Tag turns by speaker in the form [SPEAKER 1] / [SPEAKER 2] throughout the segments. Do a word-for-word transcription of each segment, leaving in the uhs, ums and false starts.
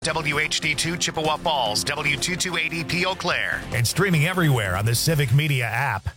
[SPEAKER 1] W H D two Chippewa Falls, W two two eight E P Eau Claire, and streaming everywhere on the Civic Media app.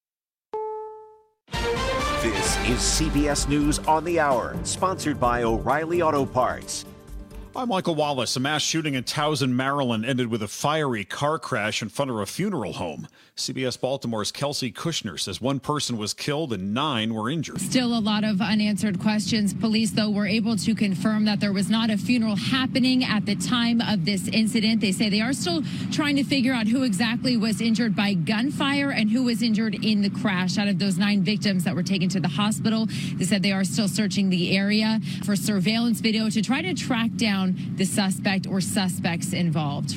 [SPEAKER 2] This is C B S News on the Hour, sponsored by O'Reilly Auto Parts.
[SPEAKER 3] I'm Michael Wallace. A mass shooting in Towson, Maryland ended with a fiery car crash in front of a funeral home. C B S Baltimore's Kelsey Kushner says one person was killed and nine were injured.
[SPEAKER 4] Still a lot of unanswered questions. Police, though, were able to confirm that there was not a funeral happening at the time of this incident. They say they are still trying to figure out who exactly was injured by gunfire and who was injured in the crash. Out of those nine victims that were taken to the hospital, they said they are still searching the area for surveillance video to try to track down the suspect or suspects involved.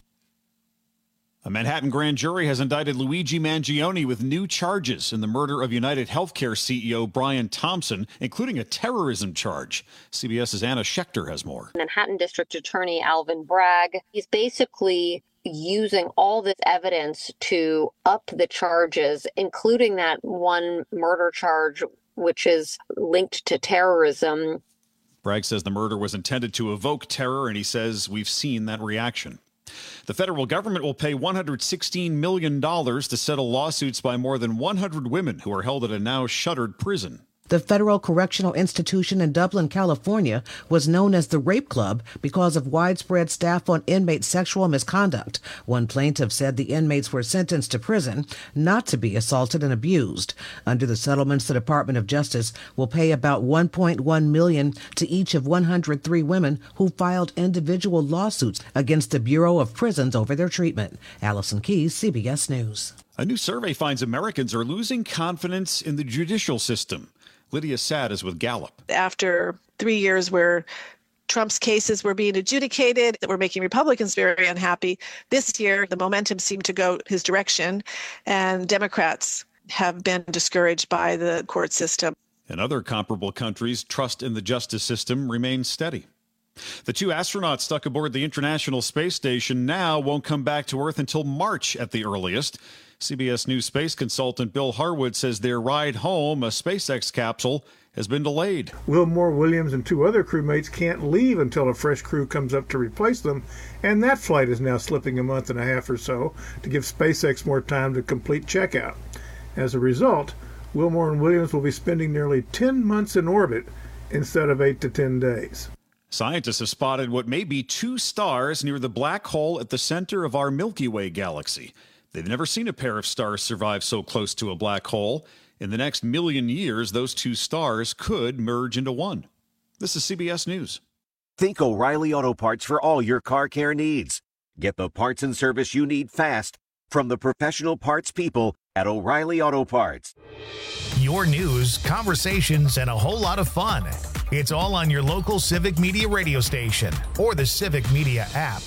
[SPEAKER 3] A Manhattan grand jury has indicted Luigi Mangione with new charges in the murder of United Healthcare C E O Brian Thompson, including a terrorism charge. CBS's Anna Schechter has more.
[SPEAKER 5] Manhattan District Attorney Alvin Bragg, he's basically using all this evidence to up the charges, including that one murder charge, which is linked to terrorism.
[SPEAKER 3] Bragg says the murder was intended to evoke terror, and he says we've seen that reaction. The federal government will pay one hundred sixteen million dollars to settle lawsuits by more than one hundred women who are held at a now shuttered prison.
[SPEAKER 6] The Federal Correctional Institution in Dublin, California, was known as the Rape Club because of widespread staff on inmate sexual misconduct. One plaintiff said the inmates were sentenced to prison not to be assaulted and abused. Under the settlements, the Department of Justice will pay about one point one million dollars to each of one hundred three women who filed individual lawsuits against the Bureau of Prisons over their treatment. Allison Keyes, C B S News.
[SPEAKER 3] A new survey finds Americans are losing confidence in the judicial system. Lydia Saad is with Gallup.
[SPEAKER 7] After three years where Trump's cases were being adjudicated, that were making Republicans very unhappy, this year the momentum seemed to go his direction, and Democrats have been discouraged by the court system.
[SPEAKER 3] In other comparable countries, trust in the justice system remains steady. The two astronauts stuck aboard the International Space Station now won't come back to Earth until March at the earliest. C B S News space consultant Bill Harwood says their ride home, a SpaceX capsule, has been delayed.
[SPEAKER 8] Wilmore Williams and two other crewmates can't leave until a fresh crew comes up to replace them, and that flight is now slipping a month and a half or so to give SpaceX more time to complete checkout. As a result, Wilmore and Williams will be spending nearly ten months in orbit instead of eight to ten days.
[SPEAKER 3] Scientists have spotted what may be two stars near the black hole at the center of our Milky Way galaxy. They've never seen a pair of stars survive so close to a black hole. In the next million years, those two stars could merge into one. This is C B S News.
[SPEAKER 2] Think O'Reilly Auto Parts for all your car care needs. Get the parts and service you need fast from the professional parts people at O'Reilly Auto Parts.
[SPEAKER 1] Your news, conversations, and a whole lot of fun. It's all on your local Civic Media radio station or the Civic Media app.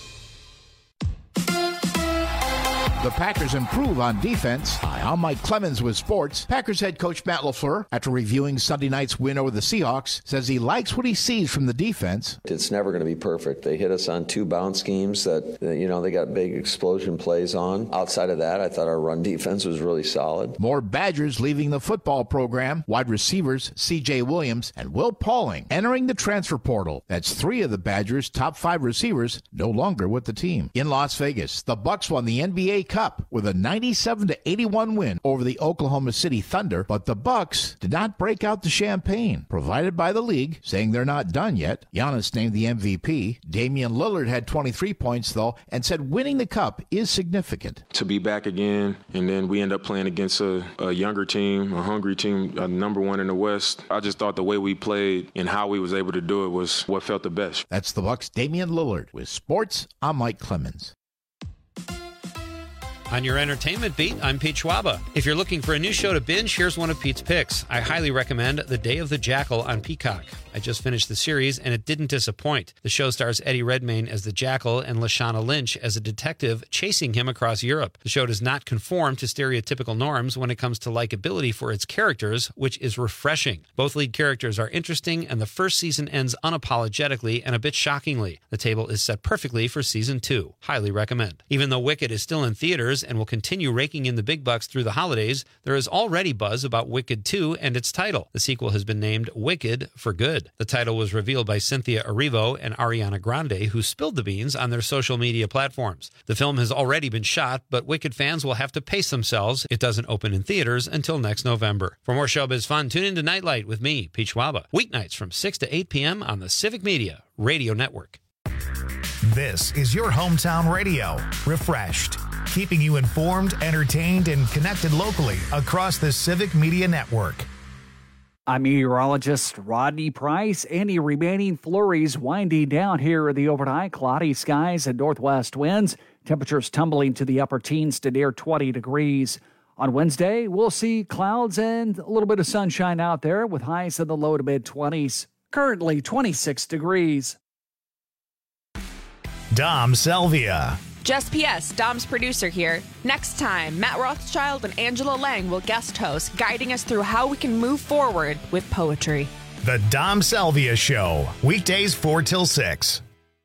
[SPEAKER 9] The Packers improve on defense. Hi, I'm Mike Clemens with sports. Packers head coach Matt LaFleur, after reviewing Sunday night's win over the Seahawks, says he likes what he sees from the defense.
[SPEAKER 10] It's never going to be perfect. They hit us on two bounce schemes that, you know, they got big explosion plays on. Outside of that, I thought our run defense was really solid.
[SPEAKER 9] More Badgers leaving the football program. Wide receivers C J Williams and Will Pauling entering the transfer portal. That's three of the Badgers' top five receivers no longer with the team. In Las Vegas, the Bucks won the N B A Cup with a ninety-seven to eighty-one win over the Oklahoma City Thunder, but the Bucks did not break out the champagne provided by the league, saying they're not done yet. Giannis named the M V P. Damian Lillard had twenty-three points, though, and said winning the cup is significant.
[SPEAKER 11] To be back again, and then we end up playing against a, a younger team, a hungry team, a number one in the West. I just thought the way we played and how we was able to do it was what felt the best.
[SPEAKER 9] That's the Bucks' Damian Lillard. With sports, I'm Mike Clemens.
[SPEAKER 12] On your entertainment beat, I'm Pete Schwaba. If you're looking for a new show to binge, here's one of Pete's picks. I highly recommend The Day of the Jackal on Peacock. I just finished the series, and it didn't disappoint. The show stars Eddie Redmayne as the Jackal and Lashana Lynch as a detective chasing him across Europe. The show does not conform to stereotypical norms when it comes to likability for its characters, which is refreshing. Both lead characters are interesting, and the first season ends unapologetically and a bit shockingly. The table is set perfectly for season two. Highly recommend. Even though Wicked is still in theaters, theaters and will continue raking in the big bucks through the holidays, there is already buzz about Wicked two and its title. The sequel has been named Wicked for Good. The title was revealed by Cynthia Erivo and Ariana Grande, who spilled the beans on their social media platforms. The film has already been shot, but Wicked fans will have to pace themselves. It doesn't open in theaters until next November. For more showbiz fun, tune in to Nightlight with me, Pete Schwaba, weeknights from six to eight p.m. on the Civic Media Radio Network.
[SPEAKER 1] This is your hometown radio, refreshed, keeping you informed, entertained, and connected locally across the Civic Media Network.
[SPEAKER 13] I'm meteorologist Rodney Price. Any remaining flurries winding down here in the overnight. Cloudy skies and northwest winds. Temperatures tumbling to the upper teens to near twenty degrees. On Wednesday, we'll see clouds and a little bit of sunshine out there with highs in the low to mid-twenties. Currently twenty-six degrees.
[SPEAKER 1] Dom Selvia.
[SPEAKER 14] Just P S, Dom's producer here. Next time, Matt Rothschild and Angela Lang will guest host, guiding us through how we can move forward with poetry.
[SPEAKER 1] The Dom Selvia Show, weekdays four till six.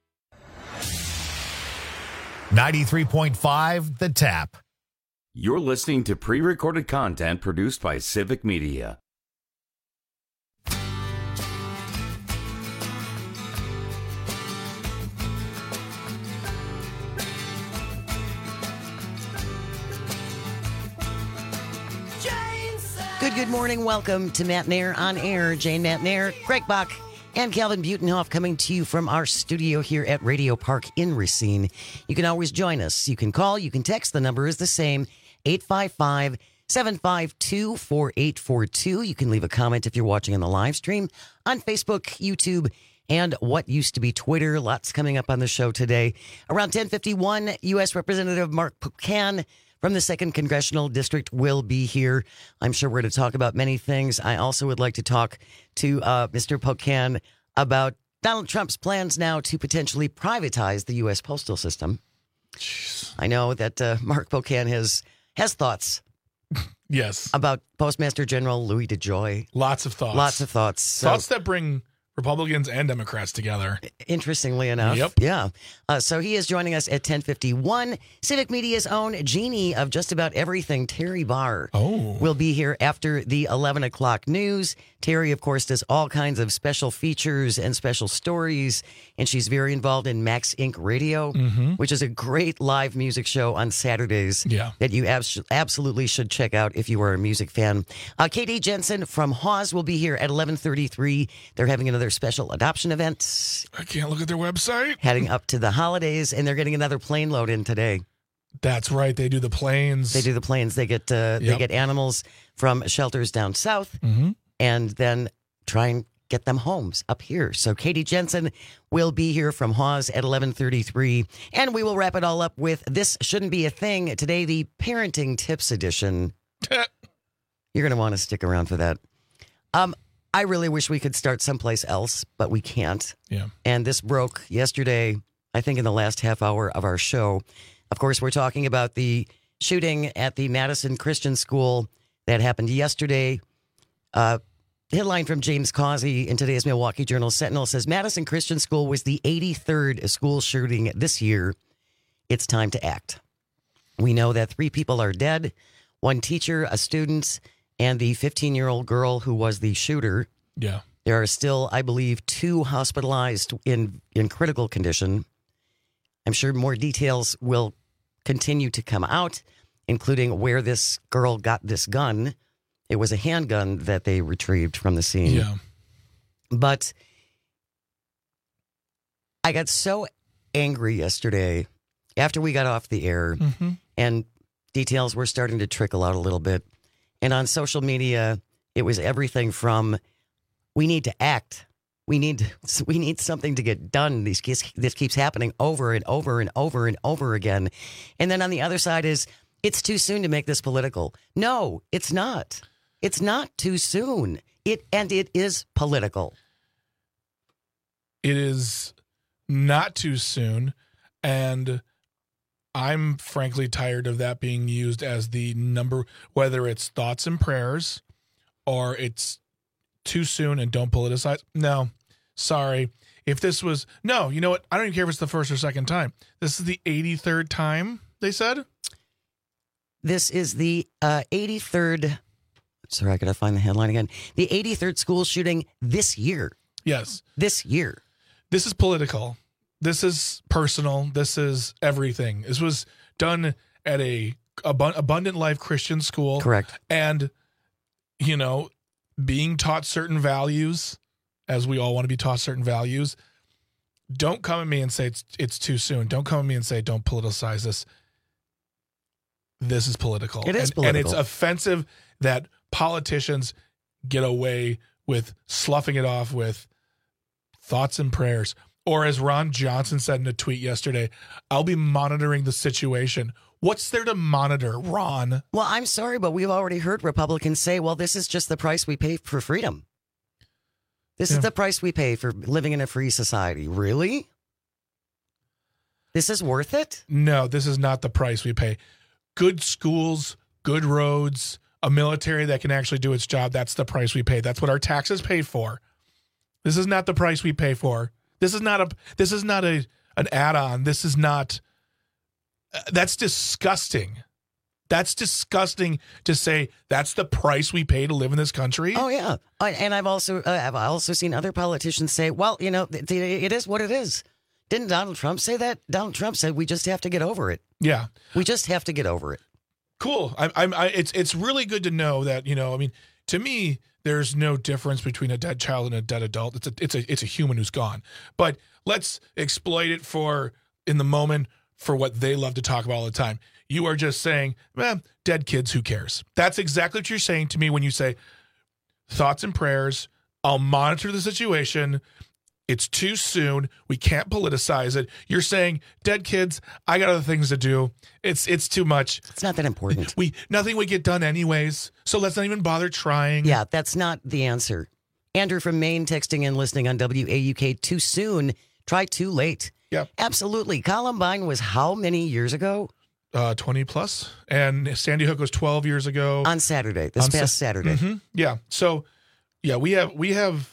[SPEAKER 1] ninety-three point five The Tap.
[SPEAKER 15] You're listening to pre-recorded content produced by Civic Media.
[SPEAKER 16] Good, good morning. Welcome to Matt Nair on Air. Jane Matt Nair, Greg Bach, and Calvin Butenhoff coming to you from our studio here at Radio Park in Racine. You can always join us. You can call, you can text. The number is the same, eight five five, seven five two, four eight four two. You can leave a comment if you're watching on the live stream on Facebook, YouTube, and what used to be Twitter. Lots coming up on the show today. Around ten fifty-one, U S Representative Mark Pocan from the second Congressional District will be here. I'm sure we're going to talk about many things. I also would like to talk to uh, Mister Pocan about Donald Trump's plans now to potentially privatize the U S postal system. Jeez. I know that uh, Mark Pocan has has thoughts.
[SPEAKER 17] Yes.
[SPEAKER 16] About Postmaster General Louis DeJoy.
[SPEAKER 17] Lots of thoughts.
[SPEAKER 16] Lots of thoughts. So,
[SPEAKER 17] thoughts that bring Republicans and Democrats together.
[SPEAKER 16] Interestingly enough.
[SPEAKER 17] Yep.
[SPEAKER 16] Yeah. Uh, so he is joining us at ten fifty-one. Civic Media's own genie of just about everything, Terry Barr,
[SPEAKER 17] oh.
[SPEAKER 16] will be here after the eleven o'clock news. Terry, of course, does all kinds of special features and special stories, and she's very involved in Max Incorporated Radio,
[SPEAKER 17] mm-hmm.
[SPEAKER 16] which is a great live music show on Saturdays
[SPEAKER 17] yeah.
[SPEAKER 16] that you abs- absolutely should check out if you are a music fan. Uh, K D Jensen from Hawes will be here at eleven thirty-three. They're having another special adoption event.
[SPEAKER 17] I can't look at their website.
[SPEAKER 16] Heading up to the holidays, and they're getting another plane load in today.
[SPEAKER 17] That's right. They do the planes.
[SPEAKER 16] They do the planes. They get uh,
[SPEAKER 17] yep.
[SPEAKER 16] they get animals from shelters down south,
[SPEAKER 17] mm-hmm.
[SPEAKER 16] and then try and get them homes up here. So Katie Jensen will be here from Hawes at eleven thirty-three, and we will wrap it all up with This Shouldn't Be a Thing. Today, the Parenting Tips Edition. You're going to want to stick around for that. Um, I really wish we could start someplace else, but we can't.
[SPEAKER 17] Yeah.
[SPEAKER 16] And this broke yesterday, I think in the last half hour of our show. Of course, we're talking about the shooting at the Madison Christian School that happened yesterday. Uh, headline from James Causey in today's Milwaukee Journal Sentinel says, Madison Christian School was the eighty-third school shooting this year. It's time to act. We know that three people are dead, one teacher, a student, and the fifteen-year-old girl who was the shooter.
[SPEAKER 17] Yeah.
[SPEAKER 16] There are still, I believe, two hospitalized in, in critical condition. I'm sure more details will continue to come out, including where this girl got this gun. It was a handgun that they retrieved from the scene.
[SPEAKER 17] Yeah.
[SPEAKER 16] But I got so angry yesterday after we got off the air,
[SPEAKER 17] mm-hmm.
[SPEAKER 16] and details were starting to trickle out a little bit. And on social media, it was everything from, we need to act. We need we need something to get done. These this keeps happening over and over and over and over again. And then on the other side is, it's too soon to make this political. No, it's not. It's not too soon. It and it is political.
[SPEAKER 17] It is not too soon, and I'm frankly tired of that being used as the number, whether it's thoughts and prayers or it's too soon and don't politicize. No, sorry. If this was, no, you know what? I don't even care if it's the first or second time. This is the eighty-third time, they said?
[SPEAKER 16] This is the uh, eighty-third. Sorry, I got to find the headline again. The eighty-third school shooting this year.
[SPEAKER 17] Yes.
[SPEAKER 16] This year.
[SPEAKER 17] This is political. This is personal. This is everything. This was done at a Abund- Abundant Life Christian school.
[SPEAKER 16] Correct.
[SPEAKER 17] And, you know, being taught certain values, as we all want to be taught certain values. Don't come at me and say it's it's too soon. Don't come at me and say don't politicize this. This is political.
[SPEAKER 16] It is
[SPEAKER 17] and,
[SPEAKER 16] political.
[SPEAKER 17] And it's offensive that politicians get away with sloughing it off with thoughts and prayers. Or as Ron Johnson said in a tweet yesterday, I'll be monitoring the situation. What's there to monitor, Ron?
[SPEAKER 16] Well, I'm sorry, but we've already heard Republicans say, well, this is just the price we pay for freedom. This yeah. is the price we pay for living in a free society. Really? This is worth it?
[SPEAKER 17] No, this is not the price we pay. Good schools, good roads, a military that can actually do its job, that's the price we pay. That's what our taxes pay for. This is not the price we pay for. This is not a this is not a an add-on. This is not uh, that's disgusting. That's disgusting to say that's the price we pay to live in this country.
[SPEAKER 16] Oh yeah. And I've also uh, I've also seen other politicians say, well, you know, it, it is what it is. Didn't Donald Trump say that? Donald Trump said we just have to get over it.
[SPEAKER 17] Yeah.
[SPEAKER 16] We just have to get over it.
[SPEAKER 17] Cool. I, I'm. I, it's it's really good to know that, you know. I mean, to me, there's no difference between a dead child and a dead adult. It's a it's a it's a human who's gone. But let's exploit it for in the moment for what they love to talk about all the time. You are just saying, eh, dead kids. Who cares? That's exactly what you're saying to me when you say thoughts and prayers. I'll monitor the situation. It's too soon. We can't politicize it. You're saying, dead kids, I got other things to do. It's it's too much.
[SPEAKER 16] It's not that important.
[SPEAKER 17] We nothing would get done anyways, so let's not even bother trying.
[SPEAKER 16] Yeah, that's not the answer. Andrew from Maine texting and listening on W A U K. Too soon. Try too late.
[SPEAKER 17] Yeah.
[SPEAKER 16] Absolutely. Columbine was how many years ago?
[SPEAKER 17] Uh, twenty plus. And Sandy Hook was twelve years ago.
[SPEAKER 16] On Saturday. This
[SPEAKER 17] on
[SPEAKER 16] past
[SPEAKER 17] sa-
[SPEAKER 16] Saturday.
[SPEAKER 17] Mm-hmm. Yeah. So, yeah, we have we have...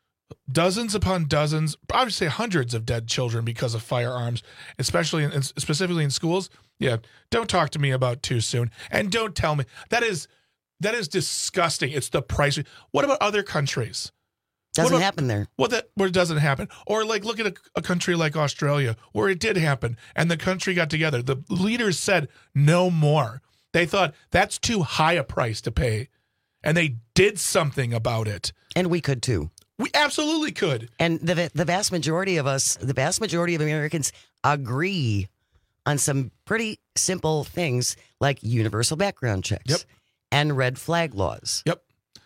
[SPEAKER 17] dozens upon dozens, I would say hundreds of dead children because of firearms, especially in, specifically in schools. Yeah, don't talk to me about too soon, and don't tell me that is that is disgusting. It's the price. What about other countries?
[SPEAKER 16] Doesn't
[SPEAKER 17] about,
[SPEAKER 16] happen there.
[SPEAKER 17] What that where it doesn't happen, or like look at a, a country like Australia where it did happen, and the country got together. The leaders said no more. They thought that's too high a price to pay, and they did something about it.
[SPEAKER 16] And we could too.
[SPEAKER 17] We absolutely could.
[SPEAKER 16] And the the vast majority of us, the vast majority of Americans agree on some pretty simple things like universal background checks
[SPEAKER 17] yep.
[SPEAKER 16] and red flag laws.
[SPEAKER 17] Yep.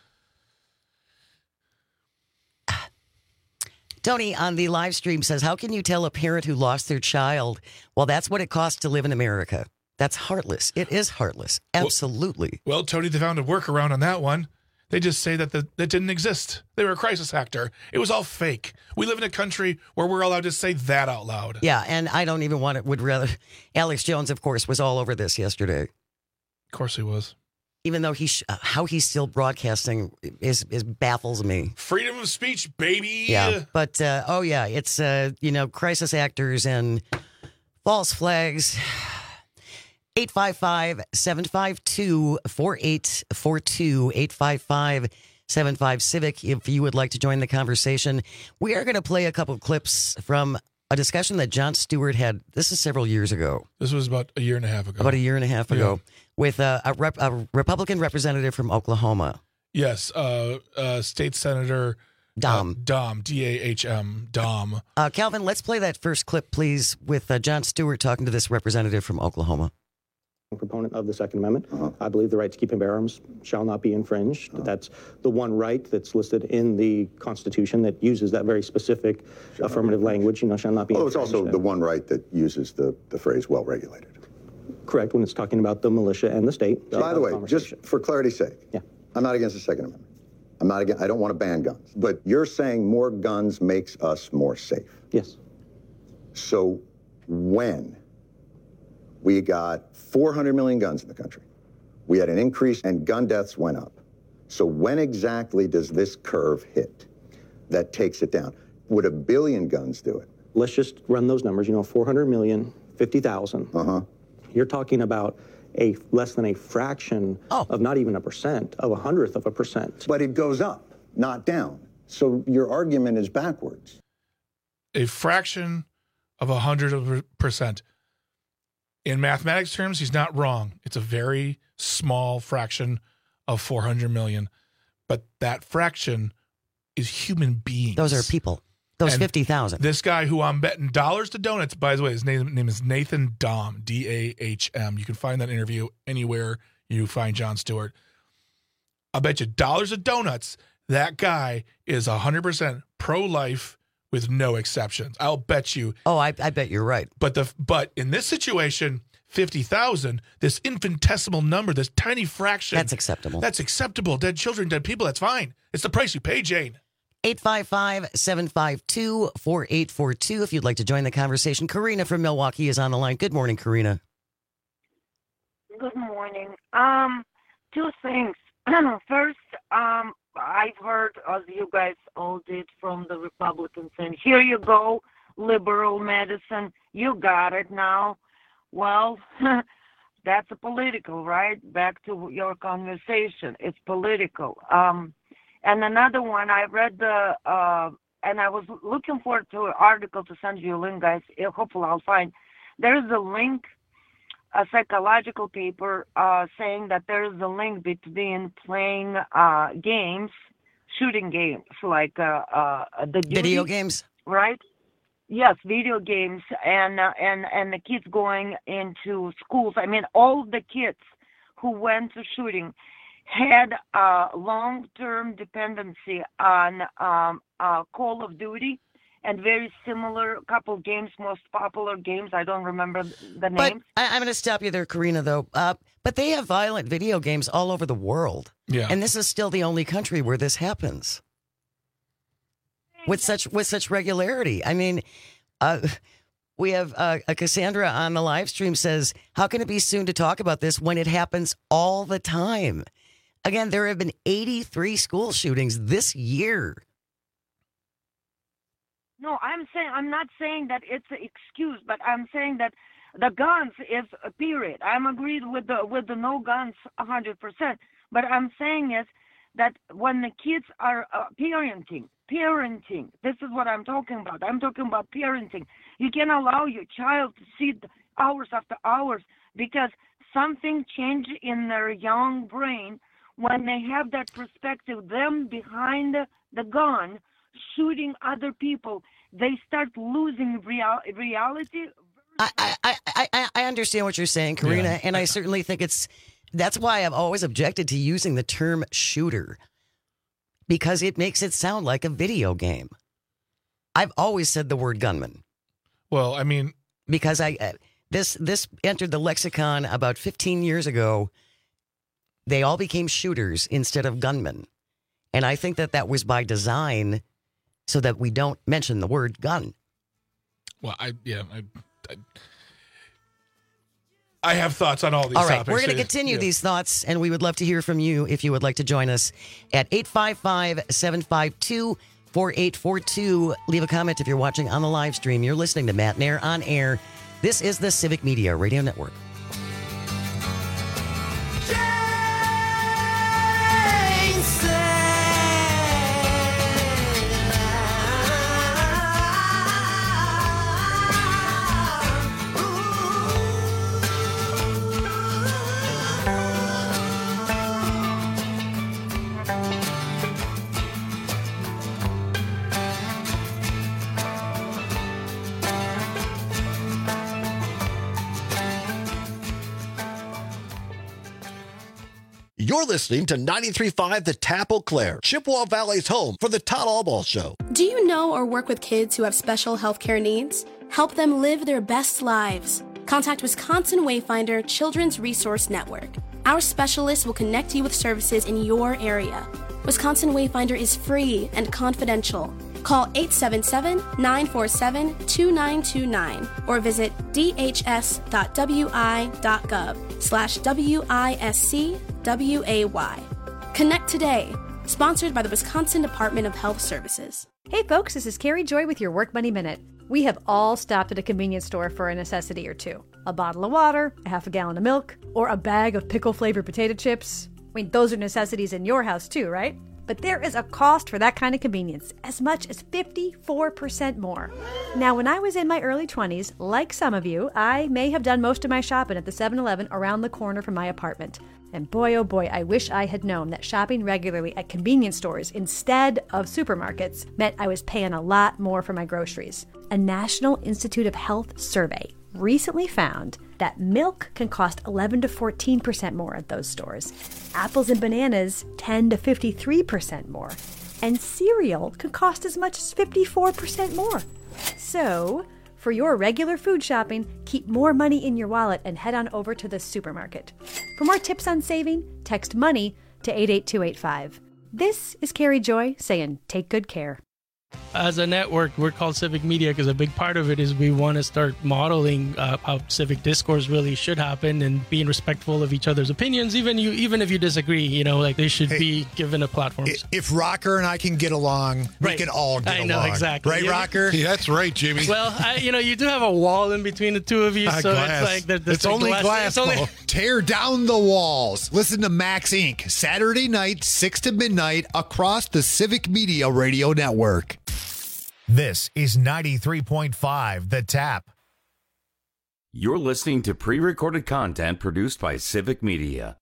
[SPEAKER 16] Tony on the live stream says, how can you tell a parent who lost their child, well, that's what it costs to live in America? That's heartless. It is heartless. Absolutely.
[SPEAKER 17] Well, well Tony, they found a workaround on that one. They just say that the, that didn't exist. They were a crisis actor. It was all fake. We live in a country where we're allowed to say that out loud.
[SPEAKER 16] Yeah, and I don't even want it. Would rather. Alex Jones, of course, was all over this yesterday.
[SPEAKER 17] Of course he was.
[SPEAKER 16] Even though he, sh- uh, how he's still broadcasting is is baffles me.
[SPEAKER 17] Freedom of speech, baby.
[SPEAKER 16] Yeah, but uh, oh yeah, it's uh, you know crisis actors and false flags. eight five five, seven five two, four eight four two, eight five five, seven five Civic, if you would like to join the conversation. We are going to play a couple clips from a discussion that Jon Stewart had. This is several years ago.
[SPEAKER 17] This was about a year and a half ago.
[SPEAKER 16] About a year and a half ago yeah. with uh, a, rep- a Republican representative from Oklahoma.
[SPEAKER 17] Yes, uh, uh, State Senator
[SPEAKER 16] Dom.
[SPEAKER 17] Uh, Dom, D A H M, Dom.
[SPEAKER 16] Uh, Calvin, let's play that first clip, please, with uh, Jon Stewart talking to this representative from Oklahoma.
[SPEAKER 18] Proponent of the Second Amendment. Uh-huh. I believe the right to keep and bear arms shall not be infringed. Uh-huh. That's the one right that's listed in the Constitution that uses that very specific shall affirmative language, you know, shall not be
[SPEAKER 19] well,
[SPEAKER 18] infringed.
[SPEAKER 19] It's also the one right that uses the, the phrase well-regulated.
[SPEAKER 18] Correct, when it's talking about the militia and the state.
[SPEAKER 19] By the way, just for clarity's sake,
[SPEAKER 18] yeah.
[SPEAKER 19] I'm not against the Second Amendment. I'm not against, I don't want to ban guns. But you're saying more guns makes us more safe.
[SPEAKER 18] Yes.
[SPEAKER 19] So when we got four hundred million guns in the country, we had an increase and gun deaths went up. So when exactly does this curve hit that takes it down? Would a billion guns do it?
[SPEAKER 18] Let's just run those numbers, you know, four hundred million, fifty thousand.
[SPEAKER 19] Uh-huh.
[SPEAKER 18] You're talking about a less than a fraction
[SPEAKER 16] oh.
[SPEAKER 18] of not even a percent, of a hundredth of a percent.
[SPEAKER 19] But it goes up, not down. So your argument is backwards.
[SPEAKER 17] A fraction of a hundredth percent. In mathematics terms, he's not wrong. It's a very small fraction of four hundred million. But that fraction is human beings.
[SPEAKER 16] Those are people. Those
[SPEAKER 17] and
[SPEAKER 16] fifty thousand.
[SPEAKER 17] This guy who I'm betting dollars to donuts, by the way, his name, name is Nathan Dahm, D A H M. You can find that interview anywhere you find Jon Stewart. I'll bet you dollars to donuts that guy is one hundred percent pro-life with no exceptions. I'll bet you.
[SPEAKER 16] Oh, I, I bet you're right.
[SPEAKER 17] But the but in this situation, fifty thousand, this infinitesimal number, this tiny fraction.
[SPEAKER 16] That's acceptable.
[SPEAKER 17] That's acceptable. Dead children, dead people, that's fine. It's the price you pay, Jane.
[SPEAKER 16] eight five five, seven five two, four eight four two if you'd like to join the conversation. Karina from Milwaukee is on the line. Good morning, Karina.
[SPEAKER 20] Good morning. Um, two things. First, um, I've heard, as you guys all did from the Republicans, and here you go, liberal medicine. You got it now. Well, that's a political, right? Back to your conversation. It's political. Um, and another one, I read the, uh, and I was looking forward to an article to send you a link, guys. Hopefully I'll find. There's a link, a psychological paper uh, saying that there is a link between playing uh, games, shooting games, like uh, uh, the duty,
[SPEAKER 16] video games,
[SPEAKER 20] right? Yes, video games, and uh, and and the kids going into schools. I mean, all the kids who went to shooting had a long-term dependency on um, uh, Call of Duty. And very similar couple games, most popular games. I don't remember the names.
[SPEAKER 16] But I, I'm going to stop you there, Karina, though. Uh, but they have violent video games all over the world.
[SPEAKER 17] Yeah.
[SPEAKER 16] And this is still the only country where this happens with such with such regularity. I mean, uh, we have uh, a Cassandra on the live stream says, how can it be soon to talk about this when it happens all the time? Again, there have been eighty-three school shootings this year.
[SPEAKER 20] No, I'm saying I'm not saying that it's an excuse, but I'm saying that the guns is a period. I'm agreed with the with the no guns one hundred percent. But I'm saying is that when the kids are uh, parenting, parenting, this is what I'm talking about. I'm talking about parenting. You can allow your child to sit hours after hours because something changed in their young brain when they have that perspective, them behind the, the gun, shooting other people, they start losing real, reality.
[SPEAKER 16] I, I, I, I understand what you're saying, Karina, yeah. And I certainly think it's, that's why I've always objected to using the term shooter, because it makes it sound like a video game. I've always said the word gunman.
[SPEAKER 17] Well, I mean,
[SPEAKER 16] because I, uh, this, this entered the lexicon about fifteen years ago. They all became shooters instead of gunmen. And I think that that was by design, so that we don't mention the word gun.
[SPEAKER 17] Well, I yeah, I, I, I have thoughts on all these
[SPEAKER 16] all right,
[SPEAKER 17] topics.
[SPEAKER 16] We're going to continue yeah. these thoughts, and we would love to hear from you if you would like to join us at eight five five, seven five two, four eight four two. Leave a comment if you're watching on the live stream. You're listening to Matt Nair on Air. This is the Civic Media Radio Network.
[SPEAKER 21] You're listening to ninety-three point five The Tap Eau Claire, Chippewa Valley's home for the Todd Allball Show.
[SPEAKER 22] Do you know or work with kids who have special health care needs? Help them live their best lives. Contact Wisconsin Wayfinder Children's Resource Network. Our specialists will connect you with services in your area. Wisconsin Wayfinder is free and confidential. Call eight seven seven, nine four seven, two nine two nine or visit dhs.wi.gov slash W-I-S-C W A Y. Connect today. Sponsored by the Wisconsin Department of Health Services.
[SPEAKER 23] Hey folks, this is Carrie Joy with your Work Money Minute.
[SPEAKER 4] We have all stopped at a convenience store for a necessity or two. A bottle of water, a half a gallon of milk, or a bag of pickle-flavored potato chips. I mean, those are necessities in your house too, right? But there is a cost for that kind of convenience, as much as fifty-four percent more. Now, when I was in my early twenties, like some of you, I may have done most of my shopping at the seven eleven around the corner from my apartment. And boy, oh boy, I wish I had known that shopping regularly at convenience stores instead of supermarkets meant I was paying a lot more for my groceries. A National Institute of Health survey recently found that milk can cost eleven to fourteen percent more at those stores. Apples and bananas, ten to fifty-three percent more. And cereal can cost as much as fifty-four percent more. So, for your regular food shopping, keep more money in your wallet and head on over to the supermarket. For more tips on saving, text MONEY to eight eight two eight five. This is Carrie Joy saying take good care.
[SPEAKER 5] As a network, we're called Civic Media because a big part of it is we want to start modeling uh, how civic discourse really should happen and being respectful of each other's opinions. Even you, even if you disagree, you know, like they should hey, be given a platform.
[SPEAKER 23] If Rocker and I can get along, right. we can all get
[SPEAKER 5] I
[SPEAKER 23] along.
[SPEAKER 5] know, exactly.
[SPEAKER 23] Right,
[SPEAKER 5] yeah.
[SPEAKER 23] Rocker?
[SPEAKER 24] Yeah, that's right, Jimmy.
[SPEAKER 5] Well, I, you know, you do have a wall in between the two of you,
[SPEAKER 23] uh,
[SPEAKER 5] so
[SPEAKER 23] glass.
[SPEAKER 5] it's like the, the
[SPEAKER 23] it's only
[SPEAKER 5] glass.
[SPEAKER 23] glass.
[SPEAKER 5] It's only...
[SPEAKER 23] Tear down the walls. Listen to Max Incorporated. Saturday night, six to midnight, across the Civic Media Radio Network.
[SPEAKER 1] This is ninety-three point five The Tap.
[SPEAKER 15] You're listening to pre-recorded content produced by Civic Media.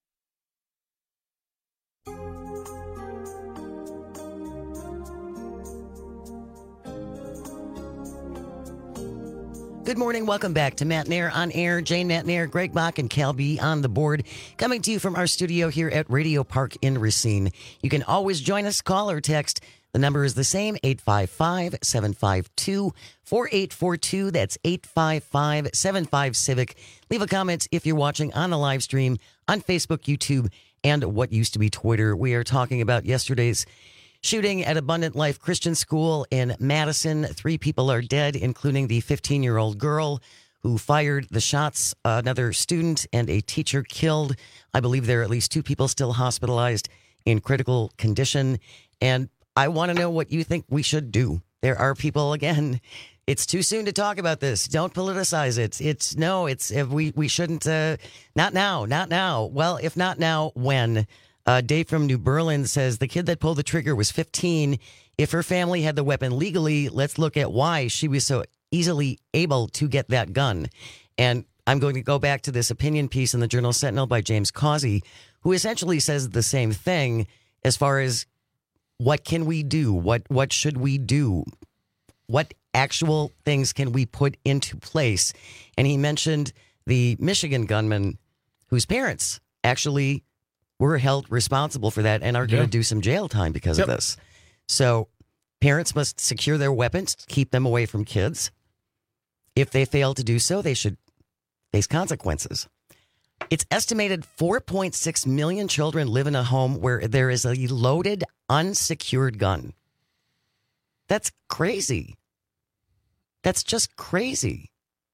[SPEAKER 16] Good morning. Welcome back to Matt Nair on Air. Jane Matt Nair, Greg Bach, and Cal B on the board. Coming to you from our studio here at Radio Park in Racine. You can always join us, call or text. The number is the same, eight five five, seven five two, four eight four two. That's eight five five, seven five, Civic. Leave a comment if you're watching on the live stream on Facebook, YouTube, and what used to be Twitter. We are talking about yesterday's shooting at Abundant Life Christian School in Madison. Three people are dead, including the fifteen-year-old girl who fired the shots. Another student and a teacher killed. I believe there are at least two people still hospitalized in critical condition. And I want to know what you think we should do. There are people, again, it's too soon to talk about this. Don't politicize it. It's no, it's if we, we shouldn't, uh, not now, not now. Well, if not now, when? Uh, Dave from New Berlin says the kid that pulled the trigger was fifteen. If her family had the weapon legally, let's look at why she was so easily able to get that gun. And I'm going to go back to this opinion piece in the Journal Sentinel by James Causey, who essentially says the same thing as far as what can we do? What what should we do? What actual things can we put into place? And he mentioned the Michigan gunman whose parents actually were held responsible for that and are going to yeah. do some jail time because yep. of this. So parents must secure their weapons, keep them away from kids. If they fail to do so, they should face consequences. It's estimated four point six million children live in a home where there is a loaded, unsecured gun. That's crazy. That's just crazy.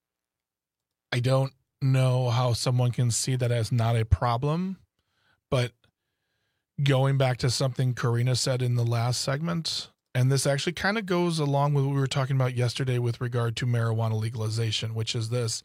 [SPEAKER 17] I don't know how someone can see that as not a problem, but going back to something Karina said in the last segment, and this actually kind of goes along with what we were talking about yesterday with regard to marijuana legalization, which is this.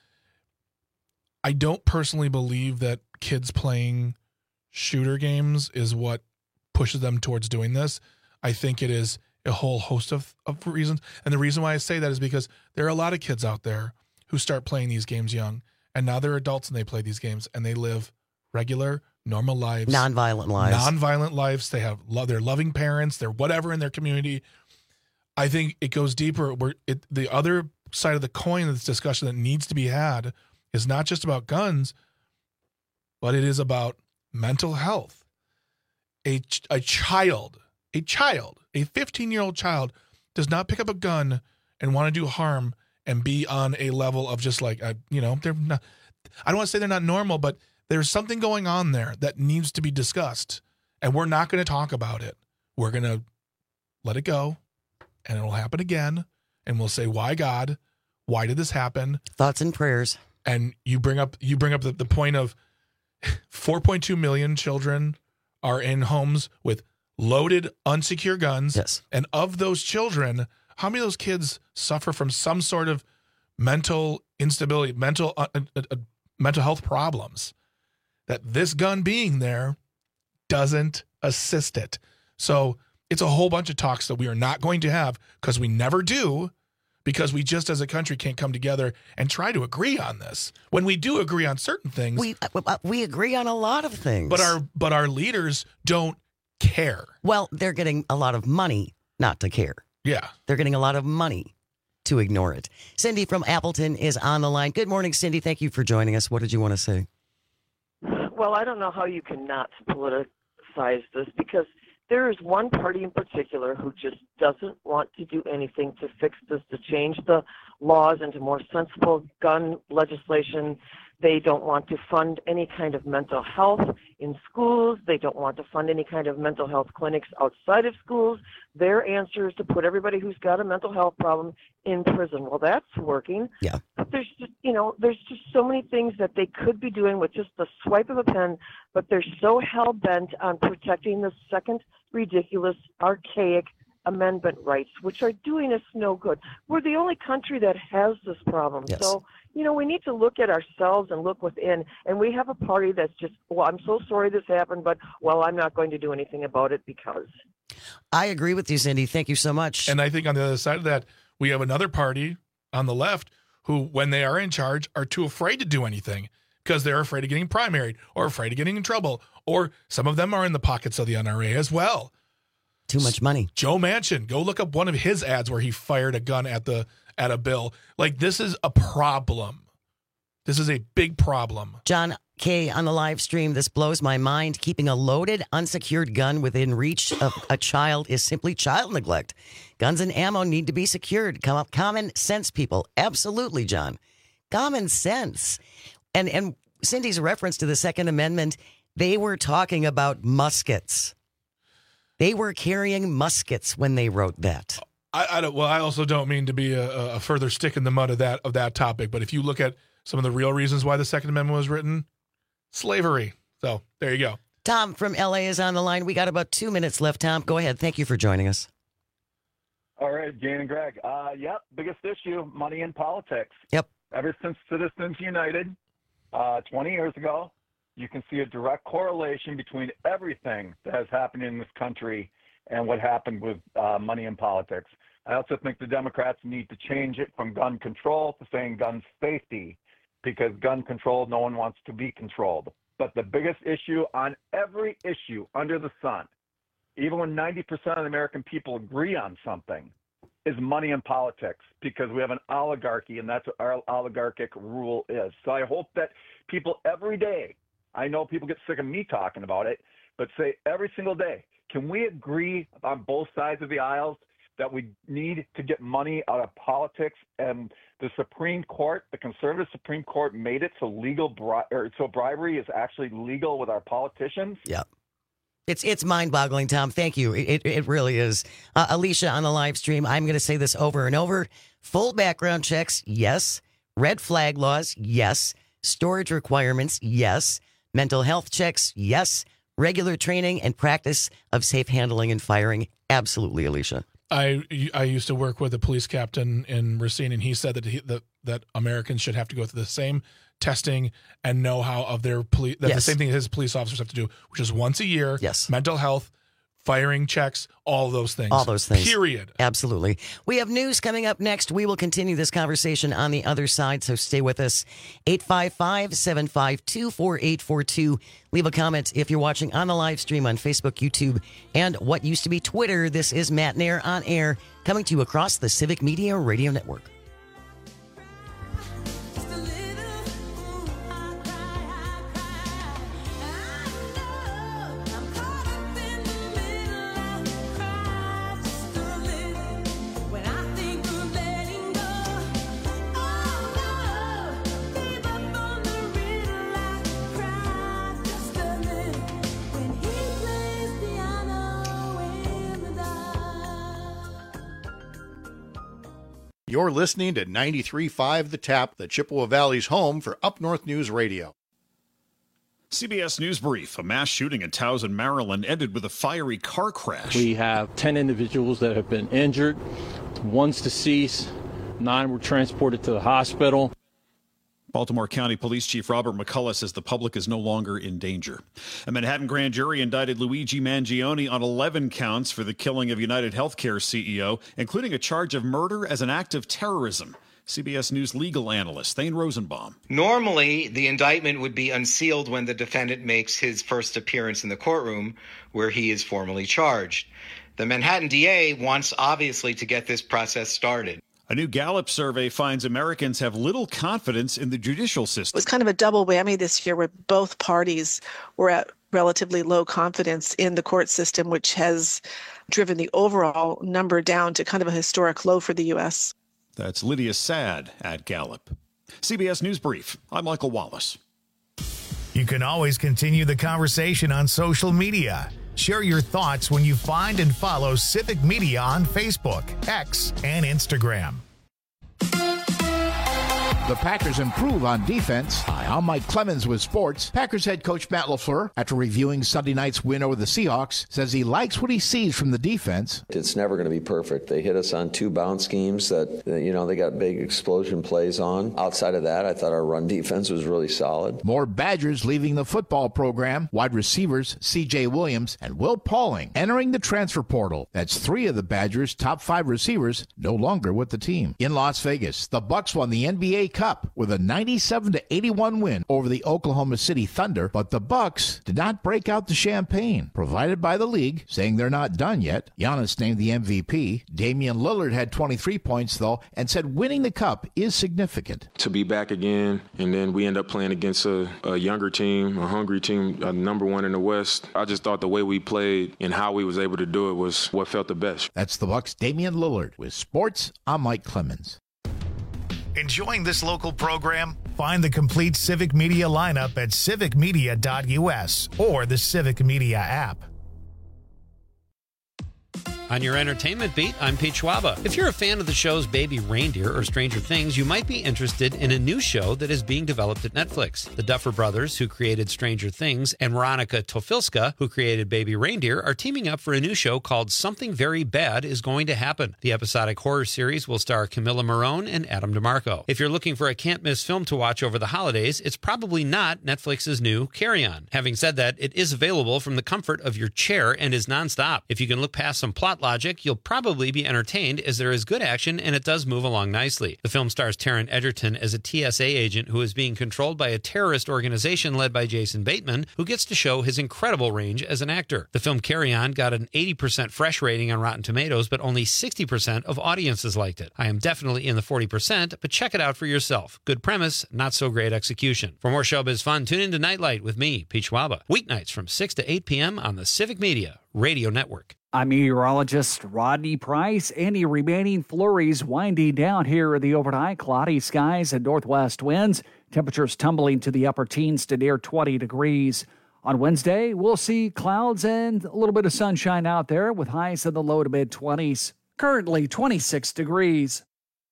[SPEAKER 17] I don't personally believe that kids playing shooter games is what pushes them towards doing this. I think it is a whole host of, of reasons. And the reason why I say that is because there are a lot of kids out there who start playing these games young, and now they're adults and they play these games and they live regular, normal lives.
[SPEAKER 16] Nonviolent lives.
[SPEAKER 17] Nonviolent lives. They have lo- they're loving parents. They're whatever in their community. I think it goes deeper. Where it, the other side of the coin of this discussion that needs to be had is not just about guns, but it is about mental health. A, a child, a child, a fifteen-year-old child does not pick up a gun and want to do harm and be on a level of just like, uh, you know, they're not, I don't want to say they're not normal, but there's something going on there that needs to be discussed. And we're not going to talk about it. We're going to let it go, and it'll happen again. And we'll say, why God? Why did this happen?
[SPEAKER 16] Thoughts and prayers.
[SPEAKER 17] And you bring up you bring up the, the point of four point two million children are in homes with loaded, unsecured guns.
[SPEAKER 16] Yes.
[SPEAKER 17] And of those children, how many of those kids suffer from some sort of mental instability, mental uh, uh, uh, mental health problems, that this gun being there doesn't assist it. So it's a whole bunch of talks that we are not going to have, because we never do, because we just as a country can't come together and try to agree on this. When we do agree on certain things,
[SPEAKER 16] we uh, we agree on a lot of things.
[SPEAKER 17] But our but our leaders don't care.
[SPEAKER 16] Well, they're getting a lot of money not to care.
[SPEAKER 17] Yeah.
[SPEAKER 16] They're getting a lot of money to ignore it. Cindy from Appleton is on the line. Good morning, Cindy. Thank you for joining us. What did you want to say?
[SPEAKER 6] Well, I don't know how you cannot politicize this, because there is one party in particular who just doesn't want to do anything to fix this, to change the laws into more sensible gun legislation. They don't want to fund any kind of mental health in schools. They don't want to fund any kind of mental health clinics outside of schools. Their answer is to put everybody who's got a mental health problem in prison. Well, that's working.
[SPEAKER 16] Yeah.
[SPEAKER 6] But there's just, you know, there's just so many things that they could be doing with just the swipe of a pen, but they're so hell-bent on protecting the second ridiculous, archaic amendment rights, which are doing us no good. We're the only country that has this problem.
[SPEAKER 16] Yes.
[SPEAKER 6] So, you know, we need to look at ourselves and look within. And we have a party that's just, well, I'm so sorry this happened, but, well, I'm not going to do anything about it because.
[SPEAKER 16] I agree with you, Cindy. Thank you so much.
[SPEAKER 17] And I think on the other side of that, we have another party on the left who, when they are in charge, are too afraid to do anything because they're afraid of getting primaried or afraid of getting in trouble. Or some of them are in the pockets of the N R A as well.
[SPEAKER 16] Too much money.
[SPEAKER 17] Joe Manchin, go look up one of his ads where he fired a gun at the at a bill. Like, this is a problem. This is a big problem.
[SPEAKER 16] John K. on the live stream, this blows my mind. Keeping a loaded, unsecured gun within reach of a child is simply child neglect. Guns and ammo need to be secured. Come up, common sense, people. Absolutely, John. Common sense. And and Cindy's reference to the Second Amendment, they were talking about muskets. They were carrying muskets when they wrote that.
[SPEAKER 17] I, I don't. Well, I also don't mean to be a, a further stick in the mud of that of that topic. But if you look at some of the real reasons why the Second Amendment was written, slavery. So there you go.
[SPEAKER 16] Tom from L A is on the line. We got about two minutes left. Tom, go ahead. Thank you for joining us.
[SPEAKER 7] All right, Jane and Greg. Uh, yep, biggest issue: money in politics.
[SPEAKER 16] Yep.
[SPEAKER 7] Ever since Citizens United, uh, twenty years ago, you can see a direct correlation between everything that has happened in this country and what happened with uh, money in politics. I also think the Democrats need to change it from gun control to saying gun safety, because gun control, no one wants to be controlled. But the biggest issue on every issue under the sun, even when ninety percent of the American people agree on something, is money in politics, because we have an oligarchy, and that's what our oligarchic rule is. So I hope that people every day, I know people get sick of me talking about it, but say every single day, can we agree on both sides of the aisles that we need to get money out of politics? And the Supreme Court, the conservative Supreme Court, made it so legal bri- or so bribery is actually legal with our politicians.
[SPEAKER 16] Yeah. It's it's mind-boggling, Tom. Thank you. It it really is. Uh, Alicia on the live stream, I'm going to say this over and over. Full background checks, yes. Red flag laws, yes. Storage requirements, yes. Mental health checks, yes. Regular training and practice of safe handling and firing, absolutely, Alicia.
[SPEAKER 17] I I used to work with a police captain in Racine, and he said that he, that that Americans should have to go through the same testing and know-how of their police. That's
[SPEAKER 16] Yes.
[SPEAKER 17] the same thing his police officers have to do, which is once a year.
[SPEAKER 16] Yes.
[SPEAKER 17] Mental health, firing checks, all those things.
[SPEAKER 16] All those things.
[SPEAKER 17] Period.
[SPEAKER 16] Absolutely. We have news coming up next. We will continue this conversation on the other side, so stay with us. eight five five, seven five two, four eight four two. Leave a comment if you're watching on the live stream on Facebook, YouTube, and what used to be Twitter. This is Matt Nair on air, coming to you across the Civic Media Radio Network.
[SPEAKER 21] You're listening to ninety-three point five The Tap, the Chippewa Valley's home for Up North News Radio.
[SPEAKER 2] C B S News Brief. A mass shooting in Towson, Maryland ended with a fiery car crash.
[SPEAKER 3] We have ten individuals that have been injured. One's deceased. Nine were transported to the hospital.
[SPEAKER 2] Baltimore County Police Chief Robert McCullough says the public is no longer in danger. A Manhattan grand jury indicted Luigi Mangione on eleven counts for the killing of United Healthcare C E O, including a charge of murder as an act of terrorism. C B S News legal analyst Thane Rosenbaum.
[SPEAKER 8] Normally, the indictment would be unsealed when the defendant makes his first appearance in the courtroom where he is formally charged. The Manhattan D A wants, obviously, to get this process started.
[SPEAKER 2] A new Gallup survey finds Americans have little confidence in the judicial system.
[SPEAKER 24] It was kind of a double whammy this year where both parties were at relatively low confidence in the court system, which has driven the overall number down to kind of a historic low for the U S.
[SPEAKER 2] That's Lydia Sad at Gallup. C B S News Brief. I'm Michael Wallace.
[SPEAKER 1] You can always continue the conversation on social media. Share your thoughts when you find and follow Civic Media on Facebook, X, and Instagram.
[SPEAKER 9] The Packers improve on defense. Hi, I'm Mike Clemens with sports. Packers head coach Matt LaFleur, after reviewing Sunday night's win over the Seahawks, says he likes what he sees from the defense.
[SPEAKER 10] It's never going to be perfect. They hit us on two bounce schemes that, you know, they got big explosion plays on. Outside of that, I thought our run defense was really solid.
[SPEAKER 9] More Badgers leaving the football program. Wide receivers C J Williams and Will Pauling entering the transfer portal. That's three of the Badgers' top five receivers no longer with the team. In Las Vegas, the Bucs won the N B A Cup with a ninety-seven to eighty-one win over the Oklahoma City Thunder, but the Bucs did not break out the champagne provided by the league, saying they're not done yet. Giannis named the M V P. Damian Lillard had twenty-three points, though, and said winning the cup is significant.
[SPEAKER 11] To be back again, and then we end up playing against a, a younger team, a hungry team, a number one in the West. I just thought the way we played and how we was able to do it was what felt the best.
[SPEAKER 9] That's the Bucs' Damian Lillard. With sports, I'm Mike Clemens.
[SPEAKER 1] Enjoying this local program? Find the complete Civic Media lineup at civic media dot U S or the Civic Media app.
[SPEAKER 12] On your entertainment beat, I'm Pete Schwaba. If you're a fan of the shows Baby Reindeer or Stranger Things, you might be interested in a new show that is being developed at Netflix. The Duffer Brothers, who created Stranger Things, and Veronica Tofilska, who created Baby Reindeer, are teaming up for a new show called Something Very Bad Is Going to Happen. The episodic horror series will star Camilla Morrone and Adam DeMarco. If you're looking for a can't-miss film to watch over the holidays, it's probably not Netflix's new Carry On. Having said that, it is available from the comfort of your chair and is nonstop. If you can look past some plot logic, you'll probably be entertained as there is good action and it does move along nicely. The film stars Taron Egerton as a T S A agent who is being controlled by a terrorist organization led by Jason Bateman, who gets to show his incredible range as an actor. The film Carry On got an eighty percent fresh rating on Rotten Tomatoes, but only sixty percent of audiences liked it. I am definitely in the forty percent, but check it out for yourself. Good premise, not so great execution. For more showbiz fun, tune into Nightlight with me, Pete Schwaba. Weeknights from six to eight p.m. on the Civic Media Radio Network.
[SPEAKER 13] I'm meteorologist Rodney Price. Any remaining flurries winding down here in the overnight. Cloudy skies and northwest winds. Temperatures tumbling to the upper teens to near twenty degrees. On Wednesday, we'll see clouds and a little bit of sunshine out there with highs in the low to mid twenties. Currently twenty-six degrees.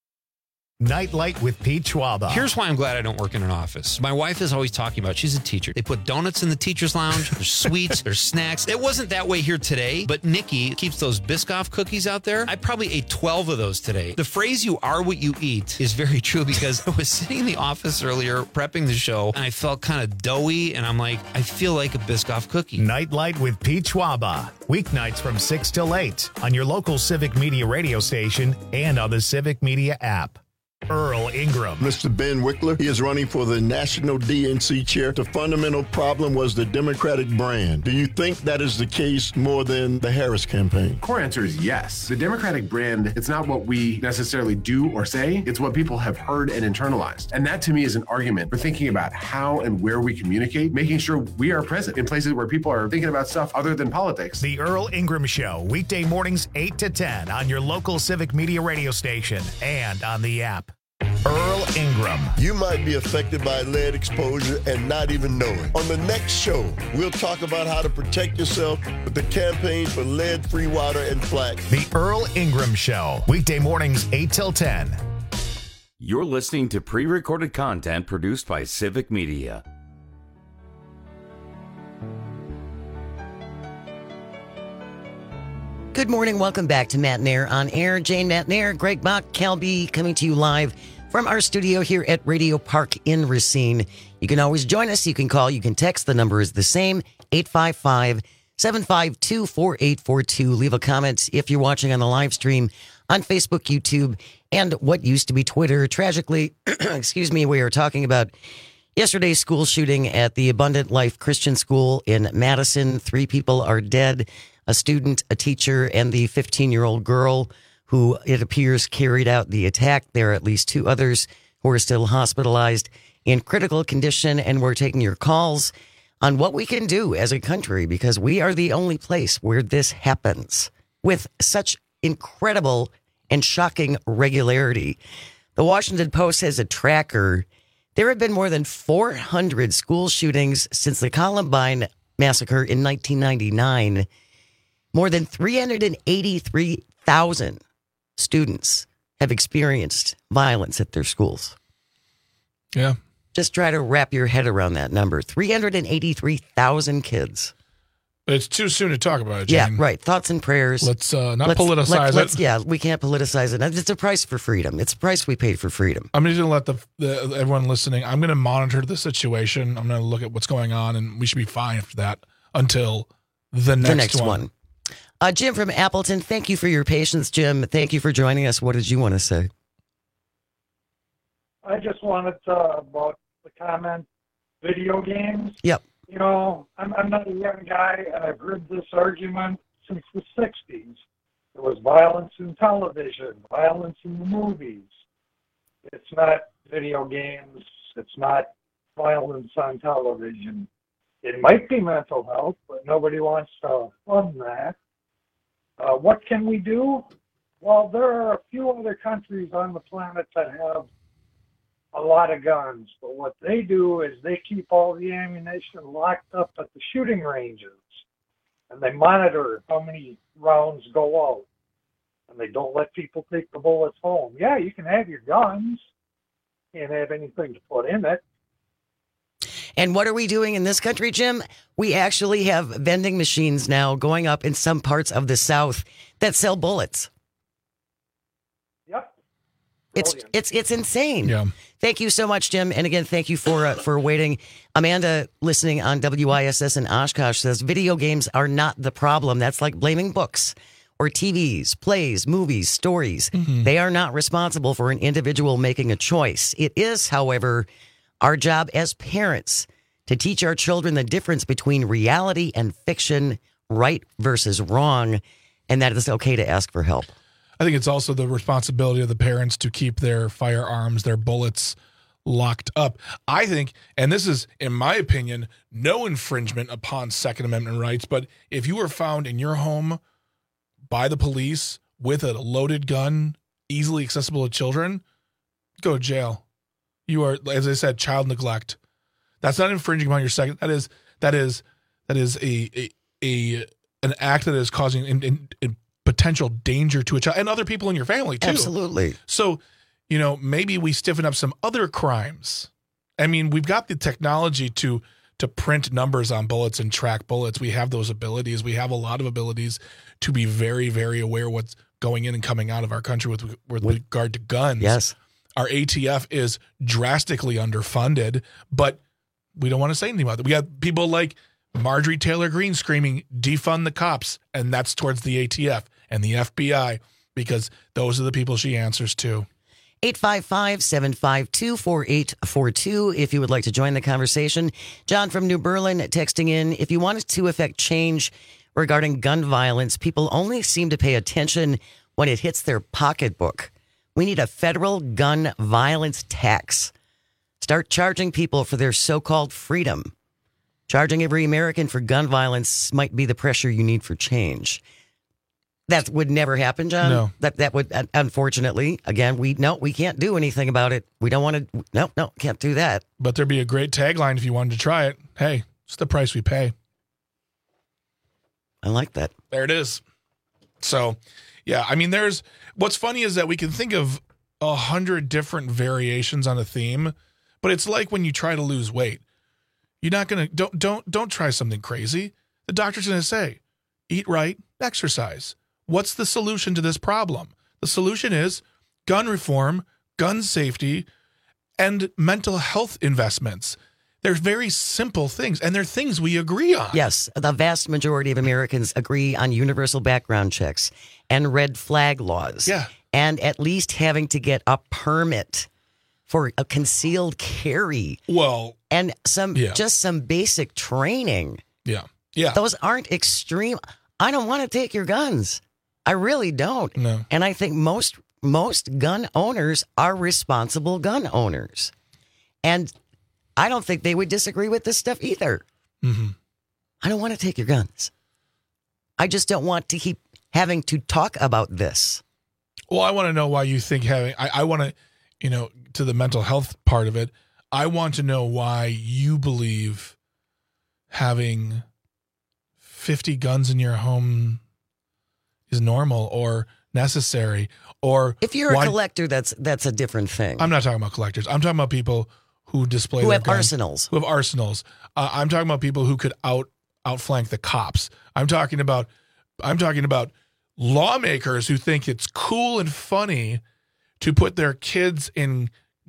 [SPEAKER 1] Nightlight with Pete Schwaba.
[SPEAKER 12] Here's why I'm glad I don't work in an office. My wife is always talking about, she's a teacher. They put donuts in the teacher's lounge. There's sweets. There's snacks. It wasn't that way here today, but Nikki keeps those Biscoff cookies out there. I probably ate twelve of those today. The phrase, you are what you eat, is very true because I was sitting in the office earlier prepping the show and I felt kind of doughy and I'm like, I feel like a Biscoff cookie.
[SPEAKER 1] Nightlight with Pete Schwaba. Weeknights from six till eight on your local Civic Media radio station and on the Civic Media app. Earl Ingram.
[SPEAKER 25] Mister Ben Wickler, he is running for the National D N C chair. The fundamental problem was the Democratic brand. Do you think that is the case more than the Harris campaign?
[SPEAKER 26] Core answer is yes. The Democratic brand, it's not what we necessarily do or say, it's what people have heard and internalized. And that to me is an argument for thinking about how and where we communicate, making sure we are present in places where people are thinking about stuff other than politics.
[SPEAKER 1] The Earl Ingram Show, weekday mornings eight to ten on your local Civic Media radio station and on the app. Earl Ingram.
[SPEAKER 25] You might be affected by lead exposure and not even know it. On the next show, we'll talk about how to protect yourself with the campaign for lead-free water and flax.
[SPEAKER 1] The Earl Ingram Show, weekday mornings eight till ten.
[SPEAKER 15] You're listening to pre-recorded content produced by Civic Media.
[SPEAKER 16] Good morning. Welcome back to Matt Nair on Air. Jane Matt Nair, Greg Bach, Cal B coming to you live from our studio here at Radio Park in Racine. You can always join us. You can call. You can text. The number is the same, eight five five, seven five two, four eight four two. Leave a comment if you're watching on the live stream on Facebook, YouTube, and what used to be Twitter. Tragically, excuse me, we are talking about yesterday's school shooting at the Abundant Life Christian School in Madison. Three people are dead. A student, a teacher, and the fifteen-year-old girl who, it appears, carried out the attack. There are at least two others who are still hospitalized in critical condition, and we're taking your calls on what we can do as a country, because we are the only place where this happens with such incredible and shocking regularity. The Washington Post has a tracker. There have been more than four hundred school shootings since the Columbine massacre in nineteen ninety-nine. More than three hundred eighty-three thousand students have experienced violence at their schools.
[SPEAKER 17] Yeah.
[SPEAKER 16] Just try to wrap your head around that number. three hundred eighty-three thousand kids.
[SPEAKER 17] But it's too soon to talk about it, Jane.
[SPEAKER 16] Yeah, right. Thoughts and prayers.
[SPEAKER 17] Let's uh, not
[SPEAKER 16] let's,
[SPEAKER 17] politicize
[SPEAKER 16] let's,
[SPEAKER 17] it.
[SPEAKER 16] Let's, yeah, we can't politicize it. It's a price for freedom. It's a price we paid for freedom.
[SPEAKER 17] I'm just going to let the, the everyone listening, I'm going to monitor the situation. I'm going to look at what's going on, and we should be fine after that until the next,
[SPEAKER 16] the next
[SPEAKER 17] one.
[SPEAKER 16] one. Uh, Jim from Appleton, thank you for your patience, Jim. Thank you for joining us. What did you want to say?
[SPEAKER 4] I just wanted to, about the comment, video games.
[SPEAKER 16] Yep.
[SPEAKER 4] You know, I'm, I'm not a young guy, and I've heard this argument since the sixties. There was violence in television, violence in the movies. It's not video games. It's not violence on television. It might be mental health, but nobody wants to fund that. Uh, what can we do? Well, there are a few other countries on the planet that have a lot of guns, but what they do is they keep all the ammunition locked up at the shooting ranges, and they monitor how many rounds go out, and they don't let people take the bullets home. Yeah, you can have your guns, can't have anything to put in it.
[SPEAKER 16] And what are we doing in this country, Jim? We actually have vending machines now going up in some parts of the South that sell bullets.
[SPEAKER 4] Yep.
[SPEAKER 16] It's it's it's insane.
[SPEAKER 17] Yeah.
[SPEAKER 16] Thank you so much, Jim. And again, thank you for uh, for waiting. Amanda, listening on W I S S in Oshkosh, says video games are not the problem. That's like blaming books or T Vs, plays, movies, stories. Mm-hmm. They are not responsible for an individual making a choice. It is, however, our job as parents to teach our children the difference between reality and fiction, right versus wrong, and that it's okay to ask for help.
[SPEAKER 17] I think it's also the responsibility of the parents to keep their firearms, their bullets locked up. I think, and this is, in my opinion, no infringement upon Second Amendment rights, but if you were found in your home by the police with a loaded gun, easily accessible to children, go to jail. You are, as I said, child neglect. That's not infringing upon your second. That is that is that is a a, a an act that is causing in, in, in potential danger to a child and other people in your family too.
[SPEAKER 16] Absolutely.
[SPEAKER 17] So, you know, maybe we stiffen up some other crimes. I mean, we've got the technology to to print numbers on bullets and track bullets. We have those abilities. We have a lot of abilities to be very, very aware of what's going in and coming out of our country with with regard to guns.
[SPEAKER 16] Yes.
[SPEAKER 17] Our A T F is drastically underfunded, but we don't want to say anything about it. We have people like Marjorie Taylor Greene screaming, defund the cops, and that's towards the A T F and the F B I, because those are the people she answers to.
[SPEAKER 16] eight five five, seven five two, four eight four two if you would like to join the conversation. John from New Berlin texting in, if you wanted to affect change regarding gun violence, people only seem to pay attention when it hits their pocketbook. We need a federal gun violence tax. Start charging people for their so-called freedom. Charging every American for gun violence might be the pressure you need for change. That would never happen, John.
[SPEAKER 17] No.
[SPEAKER 16] That that would, unfortunately, again, we no, we can't do anything about it. We don't want to. No, no, can't do that.
[SPEAKER 17] But there'd be a great tagline if you wanted to try it. Hey, it's the price we pay.
[SPEAKER 16] I like that.
[SPEAKER 17] There it is. So, yeah, I mean, there's what's funny is that we can think of a hundred different variations on a theme, but it's like when you try to lose weight. You're not gonna don't don't don't try something crazy. The doctor's gonna say, eat right, exercise. what's the solution to this problem? The solution is gun reform, gun safety, and mental health investments. They're very simple things, and they're things we agree on.
[SPEAKER 16] Yes, the vast majority of Americans agree on universal background checks and red flag laws.
[SPEAKER 17] Yeah.
[SPEAKER 16] And at least having to get a permit for a concealed carry.
[SPEAKER 17] Well,
[SPEAKER 16] and some
[SPEAKER 17] yeah.
[SPEAKER 16] just some basic training.
[SPEAKER 17] Yeah. Yeah.
[SPEAKER 16] Those aren't extreme. I don't want to take your guns. I really don't.
[SPEAKER 17] No.
[SPEAKER 16] And I think most most gun owners are responsible gun owners. And I don't think they would disagree with this stuff either.
[SPEAKER 17] Mm-hmm.
[SPEAKER 16] I don't want to take your guns. I just don't want to keep having to talk about this.
[SPEAKER 17] Well, I want to know why you think having, I, I want to, you know, to the mental health part of it, I want to know why you believe having fifty guns in your home is normal or necessary, or
[SPEAKER 16] if you're
[SPEAKER 17] why,
[SPEAKER 16] a collector, that's that's a different thing.
[SPEAKER 17] I'm not talking about collectors. I'm talking about people who display
[SPEAKER 16] who
[SPEAKER 17] their
[SPEAKER 16] have
[SPEAKER 17] guns,
[SPEAKER 16] arsenals.
[SPEAKER 17] Who have arsenals. Uh, I'm talking about people who could out outflank the cops. I'm talking about I'm talking about lawmakers who think it's cool and funny to put their kids in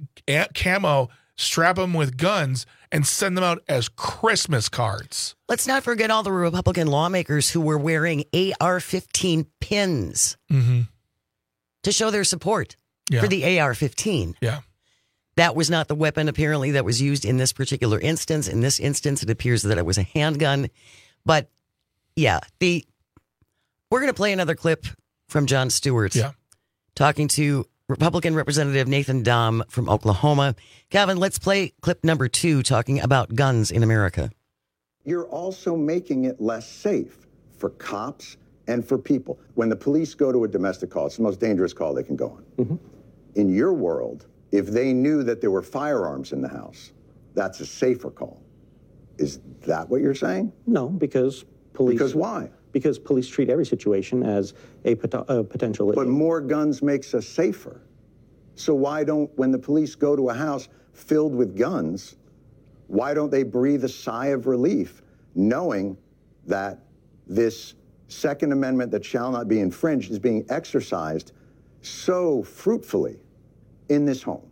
[SPEAKER 17] camo, strap them with guns, and send them out as Christmas cards.
[SPEAKER 16] Let's not forget all the Republican lawmakers who were wearing A R fifteen pins
[SPEAKER 17] mm-hmm.
[SPEAKER 16] to show their support
[SPEAKER 17] yeah.
[SPEAKER 16] for the A R fifteen.
[SPEAKER 17] Yeah.
[SPEAKER 16] That was not the weapon, apparently, that was used in this particular instance. In this instance, it appears that it was a handgun. But, yeah, the we're going to play another clip from Jon Stewart
[SPEAKER 17] yeah.
[SPEAKER 16] talking to Republican Representative Nathan Dahm from Oklahoma. Calvin, let's play clip number two talking about guns in America.
[SPEAKER 5] You're also making it less safe for cops and for people. When the police go to a domestic call, it's the most dangerous call they can go on.
[SPEAKER 14] Mm-hmm.
[SPEAKER 5] In your world, if they knew that there were firearms in the house, that's a safer call. Is that what you're saying?
[SPEAKER 14] No, because police...
[SPEAKER 5] Because why?
[SPEAKER 14] Because police treat every situation as a, pot- a potential...
[SPEAKER 5] But more guns makes us safer. So why don't, when the police go to a house filled with guns, why don't they breathe a sigh of relief knowing that this Second Amendment that shall not be infringed is being exercised so fruitfully in this home?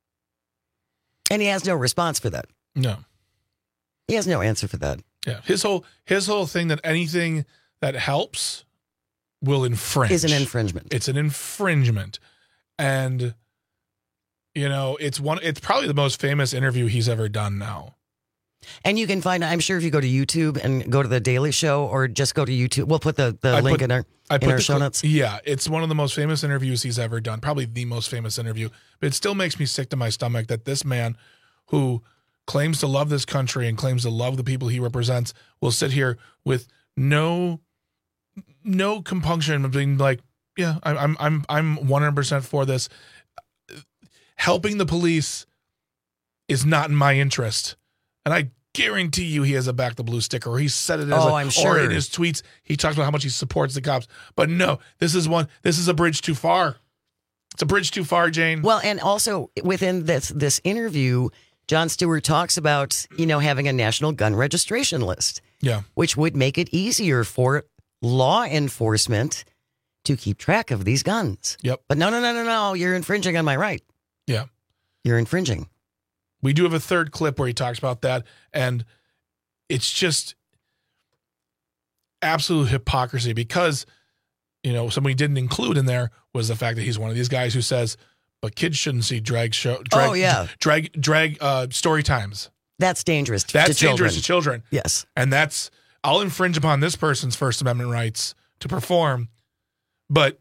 [SPEAKER 16] And he has no response for that.
[SPEAKER 17] No.
[SPEAKER 16] He has no answer for that.
[SPEAKER 17] Yeah. His whole his whole thing that anything that helps will infringe.
[SPEAKER 16] Is an infringement.
[SPEAKER 17] It's an infringement. And you know, it's one it's probably the most famous interview he's ever done now.
[SPEAKER 16] And you can find, I'm sure if you go to YouTube and go to The Daily Show or just go to YouTube, we'll put the, the link
[SPEAKER 17] put,
[SPEAKER 16] in our,
[SPEAKER 17] I
[SPEAKER 16] in
[SPEAKER 17] put
[SPEAKER 16] our
[SPEAKER 17] the
[SPEAKER 16] show
[SPEAKER 17] cl-
[SPEAKER 16] notes.
[SPEAKER 17] Yeah, it's one of the most famous interviews he's ever done, probably the most famous interview. But it still makes me sick to my stomach that this man who claims to love this country and claims to love the people he represents will sit here with no no compunction of being like, yeah, I'm I'm I'm one hundred percent for this. Helping the police is not in my interest. And I guarantee you he has a Back the Blue sticker, or he said it as
[SPEAKER 16] oh,
[SPEAKER 17] a,
[SPEAKER 16] I'm sure.
[SPEAKER 17] or in his tweets he talks about how much he supports the cops. But no, this is one this is a bridge too far. It's a bridge too far, Jane.
[SPEAKER 16] Well, and also within this this interview, Jon Stewart talks about, you know, having a national gun registration list.
[SPEAKER 17] Yeah.
[SPEAKER 16] Which would make it easier for law enforcement to keep track of these guns.
[SPEAKER 17] Yep.
[SPEAKER 16] But no, no, no, no, no. You're infringing on my right.
[SPEAKER 17] Yeah.
[SPEAKER 16] You're infringing.
[SPEAKER 17] We do have a third clip where he talks about that, and it's just absolute hypocrisy because, you know, something we didn't include in there was the fact that he's one of these guys who says, but kids shouldn't see drag show. Drag,
[SPEAKER 16] oh, yeah.
[SPEAKER 17] Drag, drag uh, story times.
[SPEAKER 16] That's dangerous to
[SPEAKER 17] That's
[SPEAKER 16] children.
[SPEAKER 17] dangerous to children.
[SPEAKER 16] Yes.
[SPEAKER 17] And that's, I'll infringe upon this person's First Amendment rights to perform, but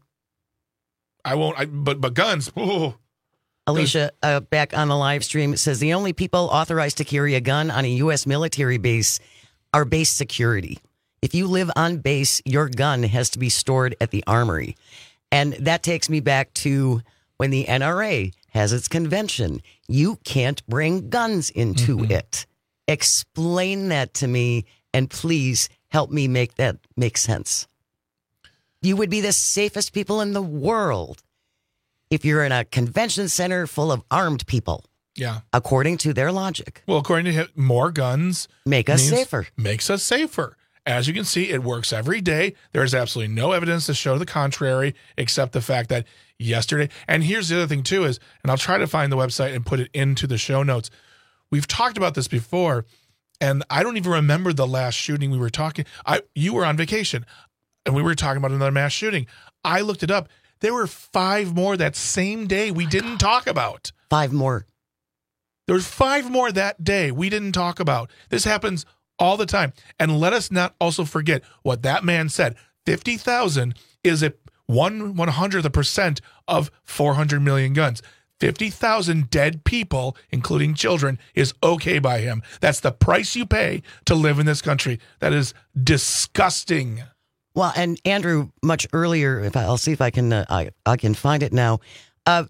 [SPEAKER 17] I won't, I, but, but guns, ooh.
[SPEAKER 16] Alicia, uh, back on the live stream, says the only people authorized to carry a gun on a U S military base are base security. If you live on base, your gun has to be stored at the armory. And that takes me back to when the N R A has its convention. You can't bring guns into mm-hmm. it. Explain that to me, and please help me make that make sense. You would be the safest people in the world if you're in a convention center full of armed people.
[SPEAKER 17] Yeah.
[SPEAKER 16] According to their logic.
[SPEAKER 17] Well, according to him, more guns
[SPEAKER 16] make us safer.
[SPEAKER 17] Makes us safer. As you can see, it works every day. There is absolutely no evidence to show the contrary, except the fact that yesterday, and here's the other thing too is, and I'll try to find the website and put it into the show notes. We've talked about this before, and I don't even remember the last shooting we were talking. I you were on vacation, and we were talking about another mass shooting. I looked it up. There were five more that same day we didn't talk about.
[SPEAKER 16] Five more.
[SPEAKER 17] There was five more that day we didn't talk about. This happens all the time. And let us not also forget what that man said. fifty thousand is a one one hundredth percent of four hundred million guns. fifty thousand dead people, including children, is okay by him. That's the price you pay to live in this country. That is disgusting.
[SPEAKER 16] Well, and Andrew, much earlier, if I, I'll see if I can, uh, I, I can find it now. Uh,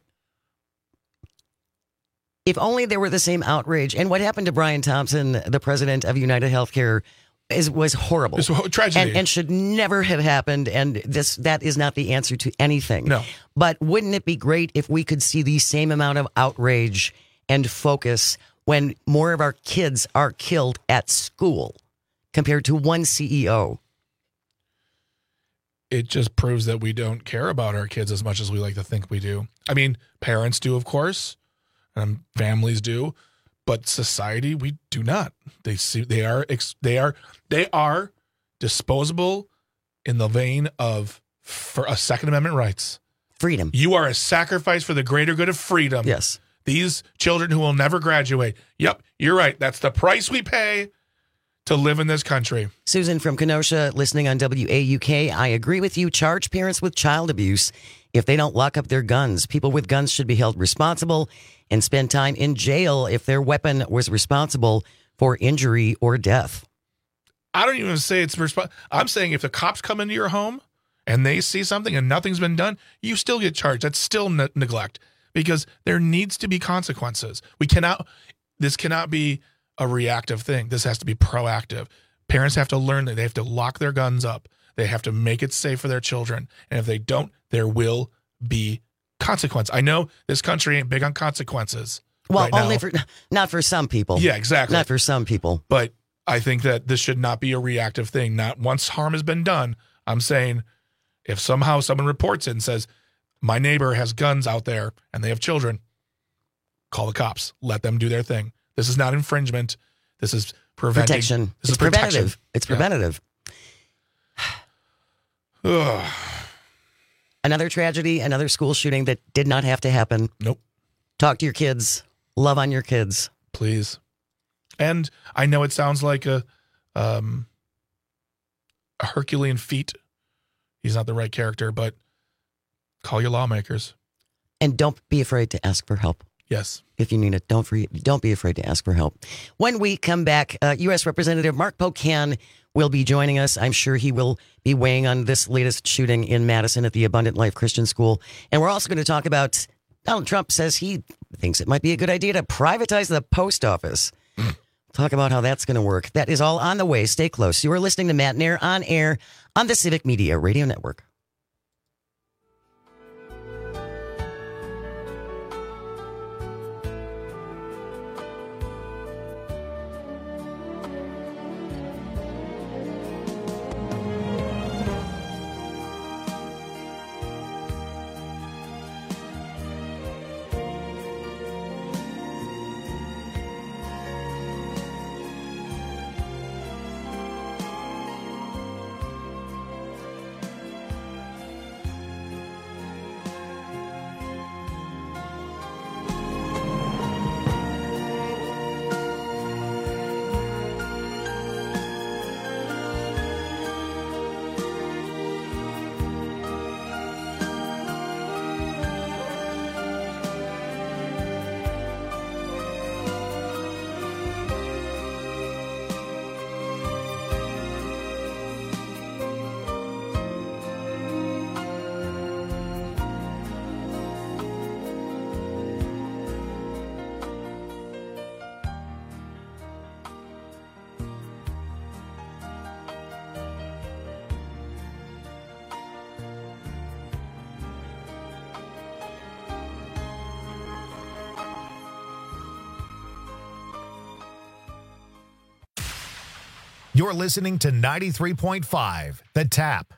[SPEAKER 16] If only there were the same outrage. And what happened to Brian Thompson, the president of United Healthcare, is was horrible.
[SPEAKER 17] It's a tragedy.
[SPEAKER 16] And, and should never have happened. And this that is not the answer to anything.
[SPEAKER 17] No.
[SPEAKER 16] But wouldn't it be great if we could see the same amount of outrage and focus when more of our kids are killed at school compared to one C E O?
[SPEAKER 17] It just proves that we don't care about our kids as much as we like to think we do. I mean, parents do, of course. Um, families do, but society, we do not. They see they are they are they are disposable in the vein of for a Second Amendment rights,
[SPEAKER 16] freedom.
[SPEAKER 17] You are a sacrifice for the greater good of freedom.
[SPEAKER 16] Yes,
[SPEAKER 17] these children who will never graduate. Yep, you're right. That's the price we pay to live in this country.
[SPEAKER 16] Susan from Kenosha, listening on W A U K. I agree with you. Charge parents with child abuse if they don't lock up their guns. People with guns should be held responsible and spend time in jail if their weapon was responsible for injury or death.
[SPEAKER 17] I don't even say it's resp- I'm saying if the cops come into your home and they see something and nothing's been done, you still get charged. That's still ne- neglect because there needs to be consequences. We cannot, this cannot be a reactive thing. This has to be proactive. Parents have to learn that they have to lock their guns up. They have to make it safe for their children. And if they don't, there will be consequence. I know this country ain't big on consequences.
[SPEAKER 16] Well,
[SPEAKER 17] right
[SPEAKER 16] only
[SPEAKER 17] now.
[SPEAKER 16] for not for some people.
[SPEAKER 17] Yeah, exactly.
[SPEAKER 16] Not for some people.
[SPEAKER 17] But I think that this should not be a reactive thing. Not once harm has been done. I'm saying if somehow someone reports it and says, my neighbor has guns out there and they have children, call the cops. Let them do their thing. This is not infringement. This is preventing.
[SPEAKER 16] Protection.
[SPEAKER 17] This
[SPEAKER 16] it's
[SPEAKER 17] is protection.
[SPEAKER 16] preventative. It's preventative.
[SPEAKER 17] Yeah.
[SPEAKER 16] Another tragedy, another school shooting that did not have to happen.
[SPEAKER 17] Nope.
[SPEAKER 16] Talk to your kids. Love on your kids.
[SPEAKER 17] Please. And I know it sounds like a, um, a Herculean feat. He's not the right character, but call your lawmakers.
[SPEAKER 16] And don't be afraid to ask for help.
[SPEAKER 17] Yes.
[SPEAKER 16] If you need it, don't free, don't be afraid to ask for help. When we come back, uh, U S Representative Mark Pocan will be joining us. I'm sure he will be weighing on this latest shooting in Madison at the Abundant Life Christian School. And we're also going to talk about Donald Trump says he thinks it might be a good idea to privatize the post office. Talk about how that's going to work. That is all on the way. Stay close. You are listening to Matt Nair on air on the Civic Media Radio Network.
[SPEAKER 1] You're listening to ninety-three point five, The Tap.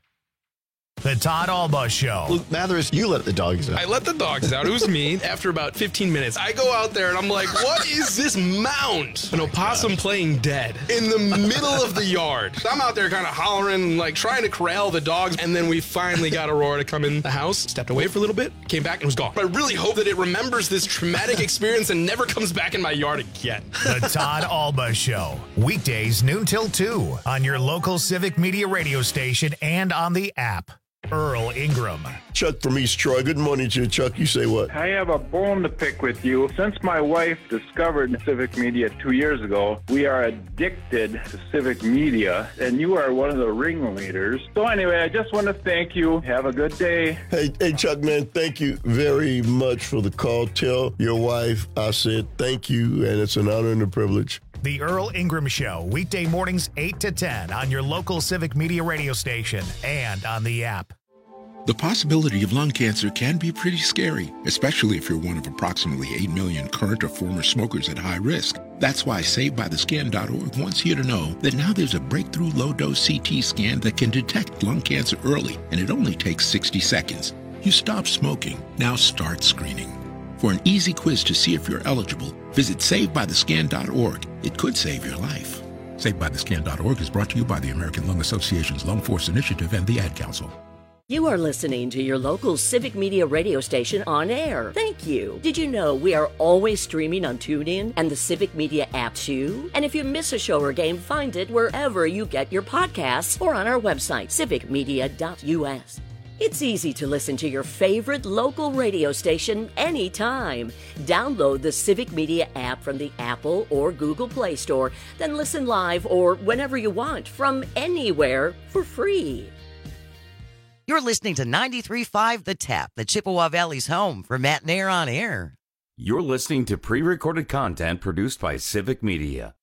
[SPEAKER 1] The Todd Alba Show.
[SPEAKER 6] Luke Mathers, you let the dogs out.
[SPEAKER 18] I let the dogs out. It was me. After about fifteen minutes, I go out there and I'm like, what is this mound? An opossum oh playing dead in the middle of the yard. So I'm out there kind of hollering, like trying to corral the dogs. And then we finally got Aurora to come in the house, stepped away for a little bit, came back and was gone. But I really hope that it remembers this traumatic experience and never comes back in my yard again.
[SPEAKER 1] The Todd Alba Show. Weekdays noon till two on your local Civic Media radio station and on the app. Earl Ingram.
[SPEAKER 25] Chuck from East Troy. Good morning to you, Chuck. You say what?
[SPEAKER 19] I have a bone to pick with you. Since my wife discovered Civic Media two years ago, we are addicted to Civic Media, and you are one of the ringleaders. So anyway, I just want to thank you. Have a good day.
[SPEAKER 25] Hey, hey, Chuck, man, thank you very much for the call. Tell your wife I said thank you, and it's an honor and a privilege.
[SPEAKER 1] The Earl Ingram Show, weekday mornings eight to ten on your local Civic Media radio station and on the app.
[SPEAKER 20] The possibility of lung cancer can be pretty scary, especially if you're one of approximately eight million current or former smokers at high risk. That's why Saved By The Scan dot org wants you to know that now there's a breakthrough low-dose C T scan that can detect lung cancer early, and it only takes sixty seconds. You stop smoking, now start screening. For an easy quiz to see if you're eligible, visit Saved By The Scan dot org. It could save your life. Saved By The Scan dot org is brought to you by the American Lung Association's Lung Force Initiative and the Ad Council.
[SPEAKER 22] You are listening to your local Civic Media radio station on air. Thank you. Did you know we are always streaming on TuneIn and the Civic Media app too? And if you miss a show or game, find it wherever you get your podcasts or on our website, civic media dot u s. It's easy to listen to your favorite local radio station anytime. Download the Civic Media app from the Apple or Google Play Store, then listen live or whenever you want from anywhere for free.
[SPEAKER 16] You're listening to ninety-three point five The Tap, the Chippewa Valley's home for Matt Nair on air.
[SPEAKER 15] You're listening to pre-recorded content produced by Civic Media.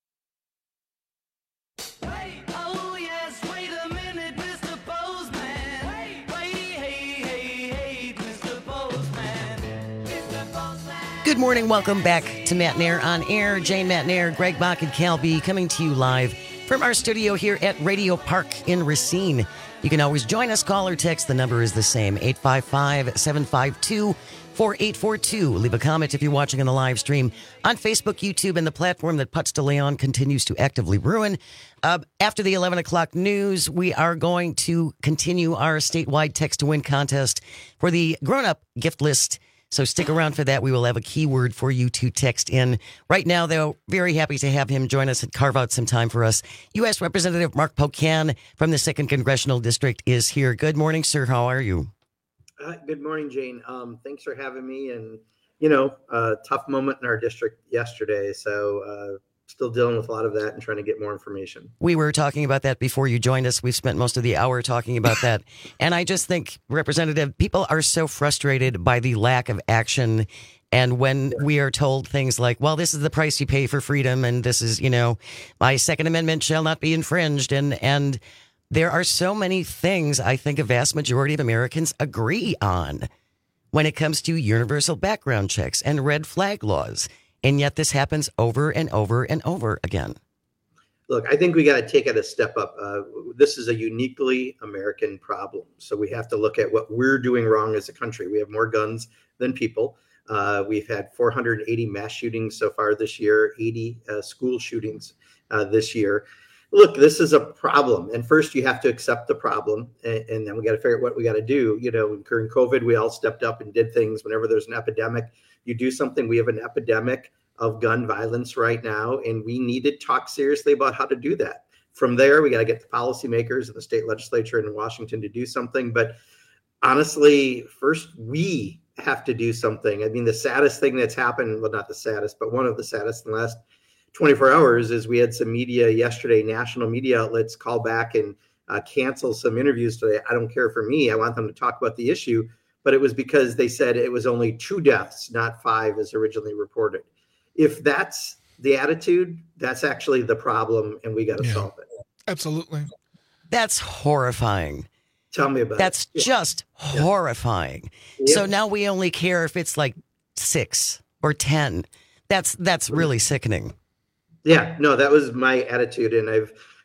[SPEAKER 16] Good morning. Welcome back to Matt Nair on air. Jane Matt Nair, Greg Bach, and Cal B coming to you live from our studio here at Radio Park in Racine. You can always join us, call or text. The number is the same, eight five five, seven five two, four eight four two. Leave a comment if you're watching on the live stream on Facebook, YouTube, and the platform that Putz de Leon continues to actively ruin. Uh, after the eleven o'clock news, we are going to continue our statewide text-to-win contest for the grown-up gift list. So stick around for that. We will have a keyword for you to text in. Right now, though, very happy to have him join us and carve out some time for us. U S Representative Mark Pocan from the second Congressional District is here. Good morning, sir. How are you?
[SPEAKER 23] Uh, good morning, Jane. Um, thanks for having me. And, you know, uh, tough moment in our district yesterday. So uh, still dealing with a lot of that and trying to get more information.
[SPEAKER 16] We were talking about that before you joined us. We've spent most of the hour talking about that. And I just think, Representative, people are so frustrated by the lack of action. And when we are told things like, well, this is the price you pay for freedom, and this is, you know, my Second Amendment shall not be infringed. And, and there are so many things I think a vast majority of Americans agree on when it comes to universal background checks and red flag laws. And yet this happens over and over and over again.
[SPEAKER 23] Look, I think we got to take it a step up. Uh, this is a uniquely American problem. So we have to look at what we're doing wrong as a country. We have more guns than people. Uh, we've had four hundred eighty mass shootings so far this year, eighty uh, school shootings uh, this year. Look, this is a problem. And first you have to accept the problem. And, and then we got to figure out what we got to do. You know, during COVID, we all stepped up and did things. Whenever there's an epidemic, you do something. We have an epidemic of gun violence right now, and we need to talk seriously about how to do that. From there, we got to get the policymakers and the state legislature in Washington to do something. But honestly, first, we have to do something. I mean, the saddest thing that's happened, well, not the saddest, but one of the saddest in the last twenty-four hours is we had some media yesterday, national media outlets call back and uh, cancel some interviews today. I don't care for me. I want them to talk about the issue. But it was because they said it was only two deaths, not five as originally reported. If that's the attitude, that's actually the problem, and we got to yeah, solve it.
[SPEAKER 17] Absolutely.
[SPEAKER 16] That's horrifying.
[SPEAKER 23] Tell me about
[SPEAKER 16] that's it. That's just yeah. horrifying. Yeah. So now we only care if it's like six or ten. That's that's really sickening.
[SPEAKER 23] Yeah, no, that was my attitude, and I've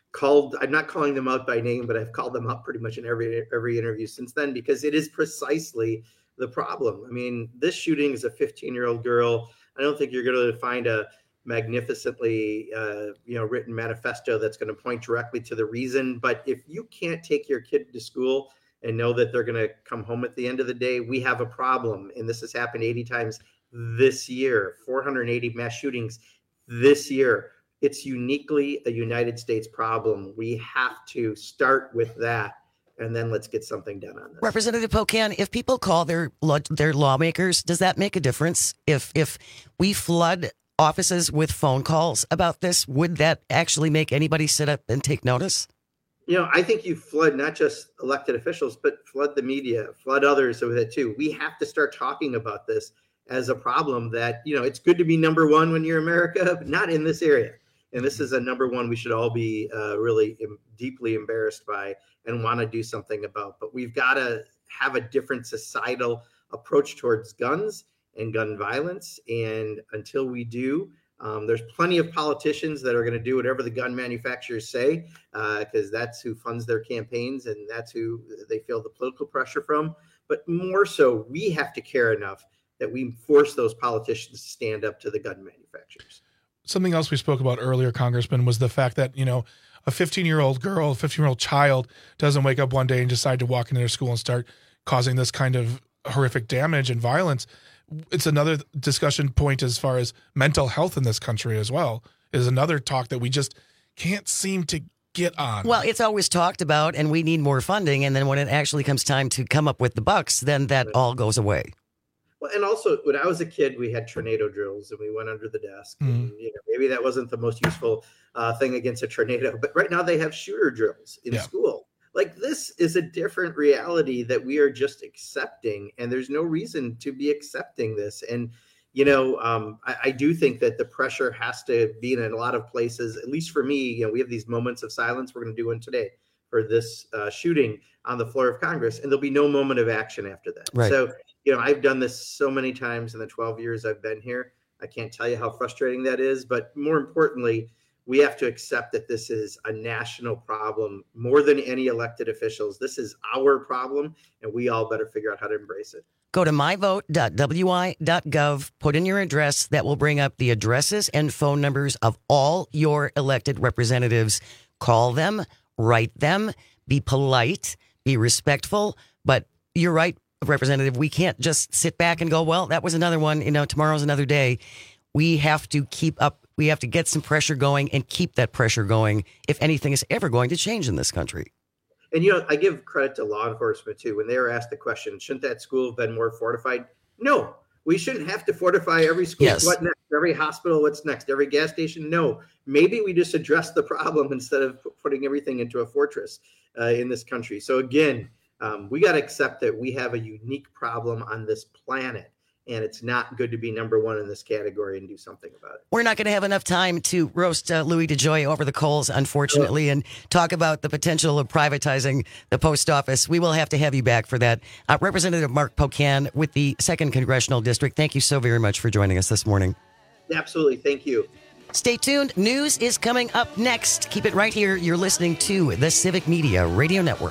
[SPEAKER 23] called, I'm not calling them out by name, but I've called them out pretty much in every every interview since then, because it is precisely the problem. I mean, this shooting is a fifteen-year-old girl. I don't think you're going to find a magnificently, uh, you know, written manifesto that's going to point directly to the reason. But if you can't take your kid to school and know that they're going to come home at the end of the day, we have a problem. And this has happened eighty times this year, four hundred eighty mass shootings this year. It's uniquely a United States problem. We have to start with that, and then let's get something done on this.
[SPEAKER 16] Representative Pocan, if people call their their lawmakers, does that make a difference? If if we flood offices with phone calls about this, would that actually make anybody sit up and take notice?
[SPEAKER 23] You know, I think you flood not just elected officials, but flood the media, flood others with it too. We have to start talking about this as a problem that, you know, it's good to be number one when you're America, but not in this area. And this is a number one we should all be uh, really im- deeply embarrassed by and want to do something about. But we've got to have a different societal approach towards guns and gun violence. And until we do, um, there's plenty of politicians that are going to do whatever the gun manufacturers say, because uh, that's who funds their campaigns and that's who they feel the political pressure from. But more so, we have to care enough that we force those politicians to stand up to the gun manufacturers.
[SPEAKER 17] Something else we spoke about earlier, Congressman, was the fact that, you know, a fifteen-year-old girl, a fifteen-year-old child doesn't wake up one day and decide to walk into their school and start causing this kind of horrific damage and violence. It's another discussion point as far as mental health in this country as well, is another talk that we just can't seem to get on.
[SPEAKER 16] Well, it's always talked about, and we need more funding. And then when it actually comes time to come up with the bucks, then that all goes away.
[SPEAKER 23] Well, and also when I was a kid, we had tornado drills and we went under the desk. Mm. And, you know, maybe that wasn't the most useful uh, thing against a tornado, but right now they have shooter drills in yeah. school. Like, this is a different reality that we are just accepting, and there's no reason to be accepting this. And, you know, um, I, I do think that the pressure has to be in a lot of places. At least for me, you know, we have these moments of silence. We're going to do one today for this uh, shooting on the floor of Congress, and there'll be no moment of action after that.
[SPEAKER 16] Right.
[SPEAKER 23] So, you know, I've done this so many times in the twelve years I've been here. I can't tell you how frustrating that is, but more importantly, we have to accept that this is a national problem more than any elected officials. This is our problem, and we all better figure out how to embrace it.
[SPEAKER 16] Go to my vote dot w i dot gov, put in your address. That will bring up the addresses and phone numbers of all your elected representatives. Call them, write them, be polite, be respectful. But you're right, Representative, we can't just sit back and go, well, that was another one, you know, tomorrow's another day. We have to keep up. We have to get some pressure going and keep that pressure going if anything is ever going to change in this country.
[SPEAKER 23] And, you know, I give credit to law enforcement, too. When they were asked the question, shouldn't that school have been more fortified? No, we shouldn't have to fortify every school.
[SPEAKER 16] Yes.
[SPEAKER 23] What next? Every hospital, what's next? Every gas station? No. Maybe we just address the problem instead of putting everything into a fortress uh, in this country. So, again, um, we got to accept that we have a unique problem on this planet. And it's not good to be number one in this category and do something about it.
[SPEAKER 16] We're not going to have enough time to roast uh, Louis DeJoy over the coals, unfortunately, sure. and talk about the potential of privatizing the post office. We will have to have you back for that. Uh, Representative Mark Pocan with the second Congressional District, thank you so very much for joining us this morning.
[SPEAKER 23] Absolutely. Thank you.
[SPEAKER 16] Stay tuned. News is coming up next. Keep it right here. You're listening to the Civic Media Radio Network.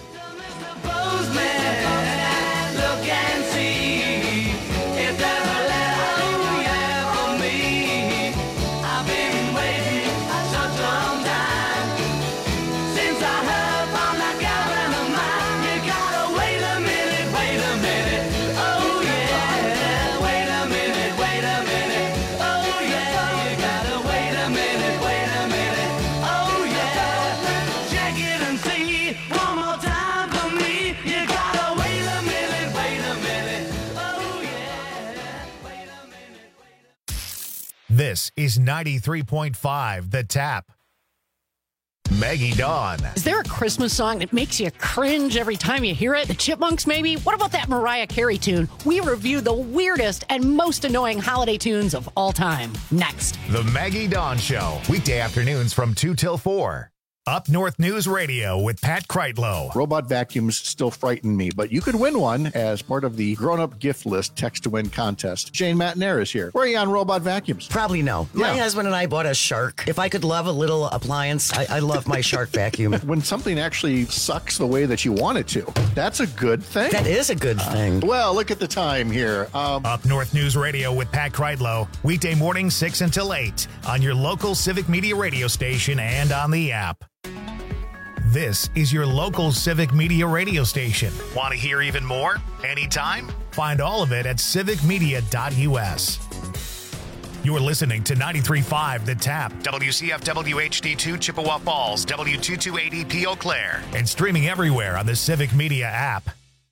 [SPEAKER 1] This is ninety-three point five The Tap. Maggie Dawn.
[SPEAKER 2] Is there a Christmas song that makes you cringe every time you hear it? The Chipmunks, maybe? What about that Mariah Carey tune? We review the weirdest and most annoying holiday tunes of all time. Next.
[SPEAKER 1] The Maggie Dawn Show. Weekday afternoons from two till four. Up North News Radio with Pat Kreitlow.
[SPEAKER 3] Robot vacuums still frighten me, but you could win one as part of the grown-up gift list text-to-win contest. Jane Matnair is here. Where are you on robot vacuums?
[SPEAKER 16] Probably no.
[SPEAKER 3] Yeah.
[SPEAKER 16] My husband and I bought a Shark. If I could love a little appliance, I, I love my Shark vacuum.
[SPEAKER 3] When something actually sucks the way that you want it to, that's a good thing.
[SPEAKER 16] That is a good thing.
[SPEAKER 3] Uh, well, look at the time here. Um,
[SPEAKER 1] Up North News Radio with Pat Kreitlow. Weekday morning six until eight on your local Civic Media radio station and on the app. This is your local Civic Media radio station. Want to hear even more? Anytime? Find all of it at civic media dot u s. You're listening to ninety-three point five The Tap, W C F W H D two Chippewa Falls, W two two eight E P Eau Claire, and streaming everywhere on the Civic Media app.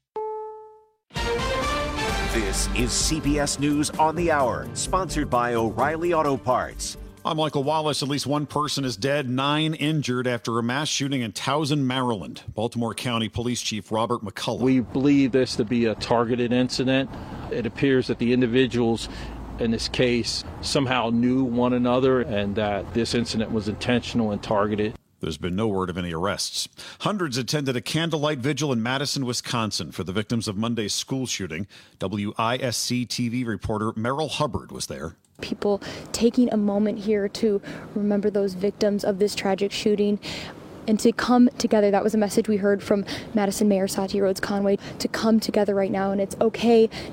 [SPEAKER 7] This is C B S News on the Hour, sponsored by O'Reilly Auto Parts.
[SPEAKER 8] I'm Michael Wallace. At least one person is dead, nine injured after a mass shooting in Towson, Maryland. Baltimore County Police Chief Robert McCullough.
[SPEAKER 10] We believe this to be a targeted incident. It appears that the individuals in this case somehow knew one another and that this incident was intentional and targeted.
[SPEAKER 8] There's been no word of any arrests. Hundreds attended a candlelight vigil in Madison, Wisconsin for the victims of Monday's school shooting. W I S C T V reporter Merrill Hubbard was there.
[SPEAKER 21] People taking a moment here to remember those victims of this tragic shooting and to come together. That was a message we heard from Madison Mayor Satya Rhodes Conway, to come together right now. And it's okay